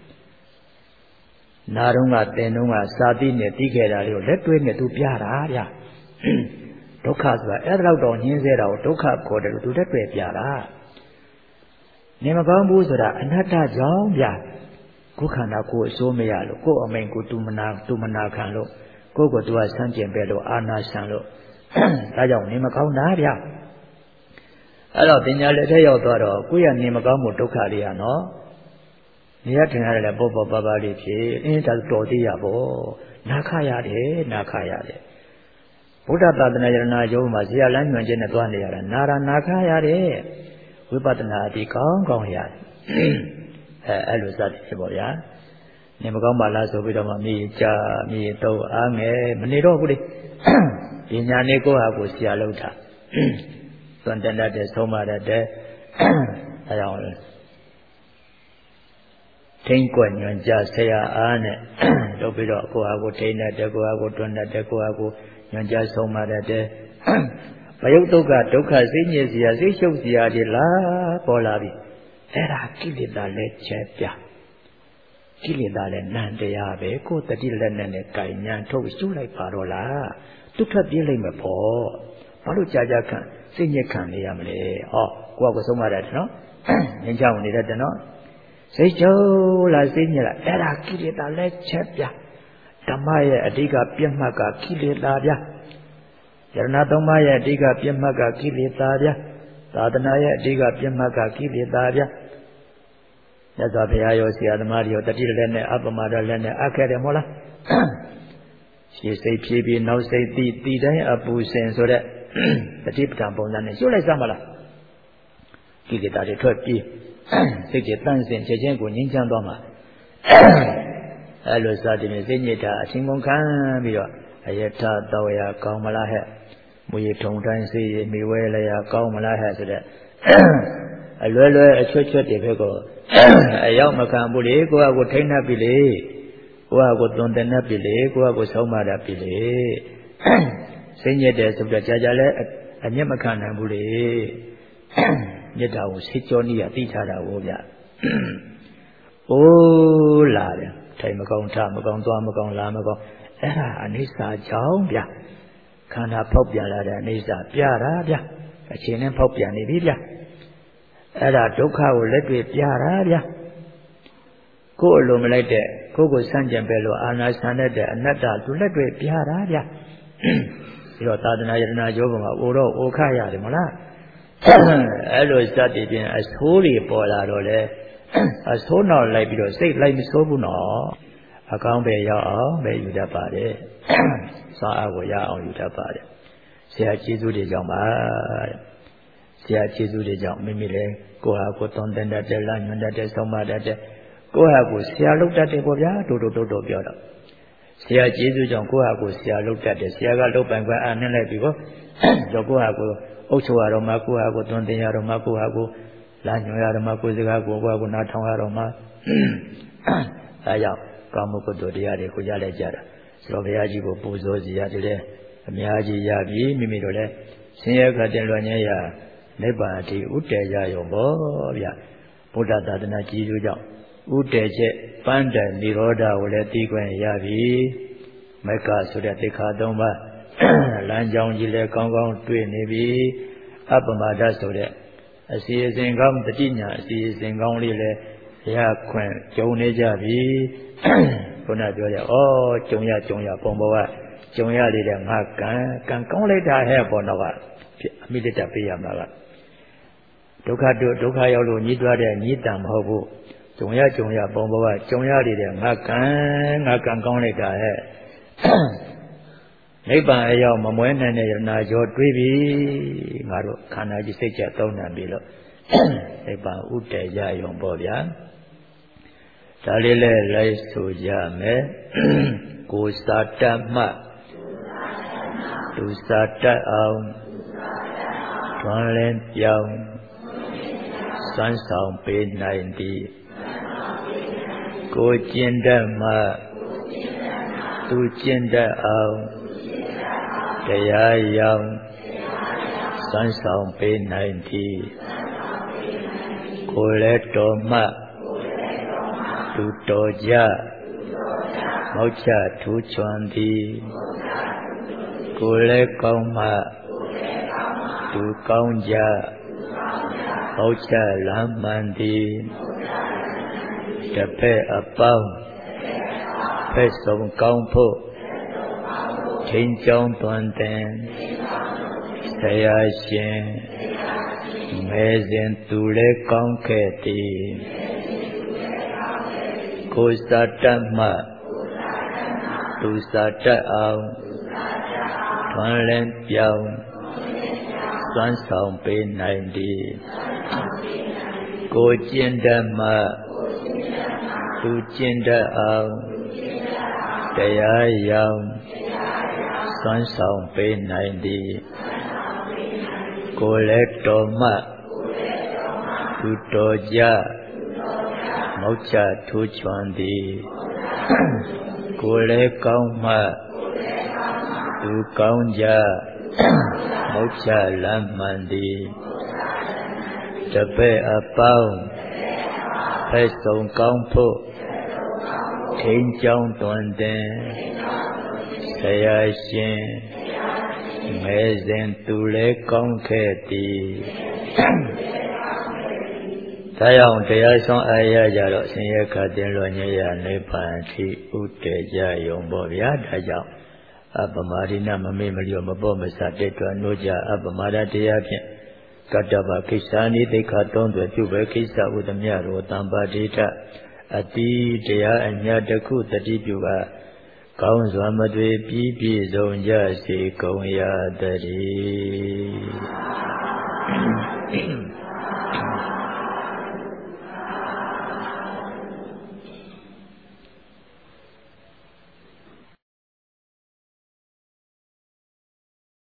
နာတော့ကတင်တော့ကစာတိနဲ့တီးခဲ့တာလေးကိုလက်တွဲနဲ့သူပြတာဗျာဒုက္ခဆိုတာအဲ့ဒါတော့ညင်းစေတာကိုဒုက္ခခေါ်တယ်လို့သူလက်တွဲပြတာနေမကောင်းဘူးဆိုတာအနတ္တကြောင့်ဗျာကိုယ်ခန္ဓာကိုယ်အစိုးမရလို့ကိုယ်အမိန်ကိုတူမနာတူမနာခံလို့ကိုယ်ကိုယ်သူကဆန့်ကျင်ပဲလို့အာနာရှံလို့ဒါကြောင့်နေမကောင်းတာဗျအဲ့တော့ပညာလက်ထက်ရောက်သွားတော့ကိုယ့်ရဲ့နေမကောင်းမှုဒုက္ခလေးရနော်နေရထင်ရတယ်လေပေါ့ပေါ့ပါပါလေးဖြစ်အင်းဒါတော်သေးရပေါ့နာခရတယ်နာခရတယ်ဗုဒ္ဓသာသနာယရဏကျုံးမှာဇေယလမ်းညွှန်ခြင်းနဲ့တွားနေရတာနာရနာခရတယ်ဝိပဿနာအတိကောင်းကောင်းရတယ်အဲအဲ့လိုစသည်ဖြစ်ပေါ့ဗျာနေမကောင်းပါလားဆိုပြီးတော့မှမြေကြမြေတော့အားငယ်မနေတော့ဘူးလေပညာနဲ့ကိုယ့်ဟာကိုယ်ဆရာလုပ်တာသွန်တန်တတ်တဲ့ဆုံးမတတ်တဲ့အဲကြောင့်ထိမ့်ကွက်ညွန်ကြဆရာအားနဲ့လုပ်ပြီးတော့ကိုယ့်ဟာကိုယ်ထိမ့်တတ်တဲ့ကိုယ့်ဟာကိုယ်တွန်းတတ်တဲ့ကိုယ့်ဟာကိုယ်ညွန်ကြဆုံးမတတ်တဲ့ဘယုတ်ဒုက္ခဒုက္ခစိတ်ညစ်စရာစိတ်ရှုပ်စရာတွေလားပေါ်လာပြီအဲ့ဒါကိလေသာလက်ချက်ပြကိလေသာလည်းနံတရားပဲကိုယ်တတိလက်နဲ့နဲ့ကြိုင်ညာထုတ်ရှုလိုက်ပါတော့လားသူထွက်ပြေးလိုက်မှာပေါ့ဘာလို့ကြာကြာခံစိတ်ညစ်ခံနေရမလဲဟောကိုယ့်ကိုယ်ဆုံးမတတ်တယ်နော်ငင်းချောင်းနေတတ်တယ်နော်စိတ်ချုပ်လားစိတ်ညစ်လားအဲ့ဒါကိလေသာလက်ချက်ပြဓမ္မရဲ့အဓိကပြတ်မှတ်ကကိလေသာဗျာယရဏသုံးပါးရဲ့အဓိကပြတ်မှတ်ကကိလေသာဗျာသာသနာရဲ့အဓိကပြတ်မှတ်ကကိလေသာဗျာမြတ်စွာဘုရားရောဆရာသမားတွေရောတတိလည်းနဲ့အပမဒလည်းနဲ့အခဲ့တယ်မဟုတ်လားရှေ့စိတ်ဖြည်းဖြည်းနောက်စိတ်တည်တည်တိုင်းအပူစင်ဆိုတဲ့တတိပဋ္ဌာန်ပုံစံနဲ့ရှုလိုက်စမ်းပါလားကိလေသာတွေထွက်ပြေးစိတ်တွေတန့်စင်ချက်ချင်းကိုငြိမ်းချမ်းသွားမှာအဲလိုစသည်ဖြင့်စိတ်ညစ်တာအချင်းမုန်ခံပြီးတော့အယထတော်ရကောင်းမလားဟဲ့မူရထုံတိုင်းစေးမိဝဲလျာကောင်းမလားဟဲ့ဆိုတဲ့အလွယ်လွယ်အချွတ်ချွတ်တွေဘက်ကိုအရောက်မခံဘူးလေကိုယ့်အကိုထိန်းနှပ်ပြီလေကိုယ့်အကိုသွန်သင်နှပ်ပြီလေကိုယ့်အကိုဆုံးမတတ်ပြီလေစိတ်ညစ်တယ်ဆိုတော့ကြာကြာလဲအမျက်မခံနိုင်ဘူးလေမြတ်တာကိုစိတ်ကြောနည်းရသိထားတာကိုဗျအိုးလာတယ်ထိုင်မကောင်းထမကောင်းသွားမကောင်းလာမကောင်းအဲ့ဒါအနိစ္စကြောင့်ဗျခန္ဓာဖောက်ပြန်လာတဲ့အနိစ္စပြတာဗျအချိန်နဲ့ဖောက်ပြန်နေပြီဗျအဲ့ဒါဒုက္ခကိုလက်တွေ့ပြတာဗျကိုယ်လိုမလိုက်တဲ့ကိုယ်ကိုစန့်ကျင်ပဲလို့အာနာဆန်တဲ့အနတ္တသူလက်တွေပြတာဗျပြီးတော့သာသနာယတနာကျောပေါ်မှာအိုတော့အိုခရတယ်မလားအဲ့လိုစသည်ဖြင့်အဆိုးတွေပေါ်လာတော့လေအဆိုးနောက်လိုက်ပြီးတော့စိတ်လိုက်မဆိုးဘူးနော်အကောင်းပဲရောက်အောင်ပဲယူတတ်ပါတယ်စားအပ်ကိုရအောင်ယူတတ်ပါတယ်ဆရာကျေးဇူးတွေကြောင့်ပါတဲ့ဆရာကျေးဇူးတွေကြောင့်မိမိလည်းကိုယ်ဟာကိုယ်သွန်သင်တတ်တယ်လားညွှန်တတ်တယ်ဆုံးမတတ်တယ်ကိုယ့်ဟာကိုယ်ဆရာလုပ်တတ်တယ်ပေါ့ဗျာတို့တို့တို့တို့ပြောတော့ဆရာကျေးဇူးကြောင့်ကိုယ့်ဟာကိုယ်ဆရာလုပ်တတ်တယ်ဆရာကလုပ်ပိုင်ခွင့်အားနှင်းလိုက်ပြီပေါ့တော့ကိုယ့်ဟာကိုယ်အုပ်ချုပ်ရတော့မှကိုယ့်ဟာကိုယ်သွန်သင်ရတော့မှကိုယ့်ဟာကိုယ်လာညွှန်ရတော့မှကိုယ်စကားကိုယ်ကိုယ့်ဟာကိုယ်နားထောင်ရတော့မှအဲကြောင့်ကောင်းမှုကုသိုလ်တရားတွေကိုရလိုက်ကြတာဆိုတော့ဘုရားကြီးကိုပူဇော်စီရတယ်လေအများကြီးရပြီမိမိတို့လည်းဆင်းရဲခတ်တဲ့လွန်ညံ့ရနိဗ္ဗာန်အထိဥတည်ရရုံပေါ့ဗျဗုဒ္ဓသာသနာကြီးကျိုးကြောင့်ဥတည်ချက်ပန်းတန်និရောဓကိုလည်းသိခွင့်ရပြီမက္ခဆိုတဲ့သိက္ခာသုံးပါးလမ်းကြောင်းကြီးလည်းကောင်းကောင်းတွေ့နေပြီအပ္ပမဒဆိုတဲ့အစီအစဉ်ကောင်းတတိညာအစီအစဉ်ကောင်းလေးလည်းရခွင့်ကြုံနေကြပြီခုနပြောကြဩကြုံရကြုံရပုံပေါ်ကကြုံရလေတဲ့ငါကံကံကောင်းလိုက်တာဟဲ့ပေါ်တော့ကအမိတ္တပေးရမှာကဒုက္ခတို့ဒုက္ခရောက်လို့ညှိတွားတဲ့ညှိတံမဟုတ်ဘူးကြုံရကြုံရပုံပေါ်ကကြုံရလေတဲ့ငါကံငါကံကောင်းလိုက်တာဟဲ့နိဗ္ဗာန်အရောက်မမွဲနိုင်တဲ့ယရနာကျော်တွေးပြီငါတို့ခန္ဓာကြီးစိတ်ကြသုံးနှံပြီလို့နိဗ္ဗာန်ဥတည်ရရုံပေါ့ဗျာဒါလေးလဲလိုက်ဆိုကြမယ်ကိုယ်စာတတ်မှသူစာတတ်အောင်ထွန်းလင်းပြောင်းစမ်းဆောင်ပေးနိုင်သည်ကိုကျင့်တတ်မှသူကျင့်တတ်အောင်တရားရောက်စမ်းဆောင်ပေးနိုင်သည်ကိုလည်းတော်မှသူတော်ကြမောက်ချထူးချွန်သည်ကိုလည်းကောင်းမှသူကောင်းကြမောက်ချလမ်းမှန်သည်တစ်ဖက်အပေါင်းဖက်ဆုံးကောင်းဖို့ချိန်ကြောင်းသွန်သင်ဆရာရှင်မဲစဉ်သူလည်းကောင်းခဲ့သည်ကိုယ်စာတတ်မှသူစာတတ်အောင်ထွန်းလင်းပြောင်းစွမ်းဆောင်ပေးနိုင်သည်ကိုကျင့်တတ်မှသူကျင့်တတ်အောင်တရားရောက်စွမ်းဆောင်ပေးနိုင်သည်ကိုလည်းတော်မှသူတော်ကြမောက်ချထူးချွန်သည်ကိုလည်းကောင်းမှသူကောင်းကြမောက်ချလမ်းမှန်သည်တပည့်အပေါင်းဖက်ဆုံးကောင်းဖို့ထိန်ကြောင်းသွန်သင်ဆရာရှင်မဲစဉ်သူလည်းကောင်းခဲ့သည်ဒါကြောင့်တရားဆောင်အားရကြတော့ဆင်းရဲခတ်တင်လွန်ညရနိဗ္ဗာန်အထိဥတည်ကြရုံပေါ့ဗျာဒါကြောင့်အပမရိဏမမေ့မလျော့မပေါ့မဆတက်တွနှိုးကြအပမဒတရားဖြင့်ကတ္တဗကိစ္ဆာနိသိက္ခာသုံးသွယ်ပြုပဲကိစ္စဥဒ္ဓမြရောတံပါဒိဋ္ဌအတိတရားအမြတ်တစ်ခုတတိပြုကကောင်းစွာမသွေပြီးပြည့်စုံကြစေကုန်ရတည်း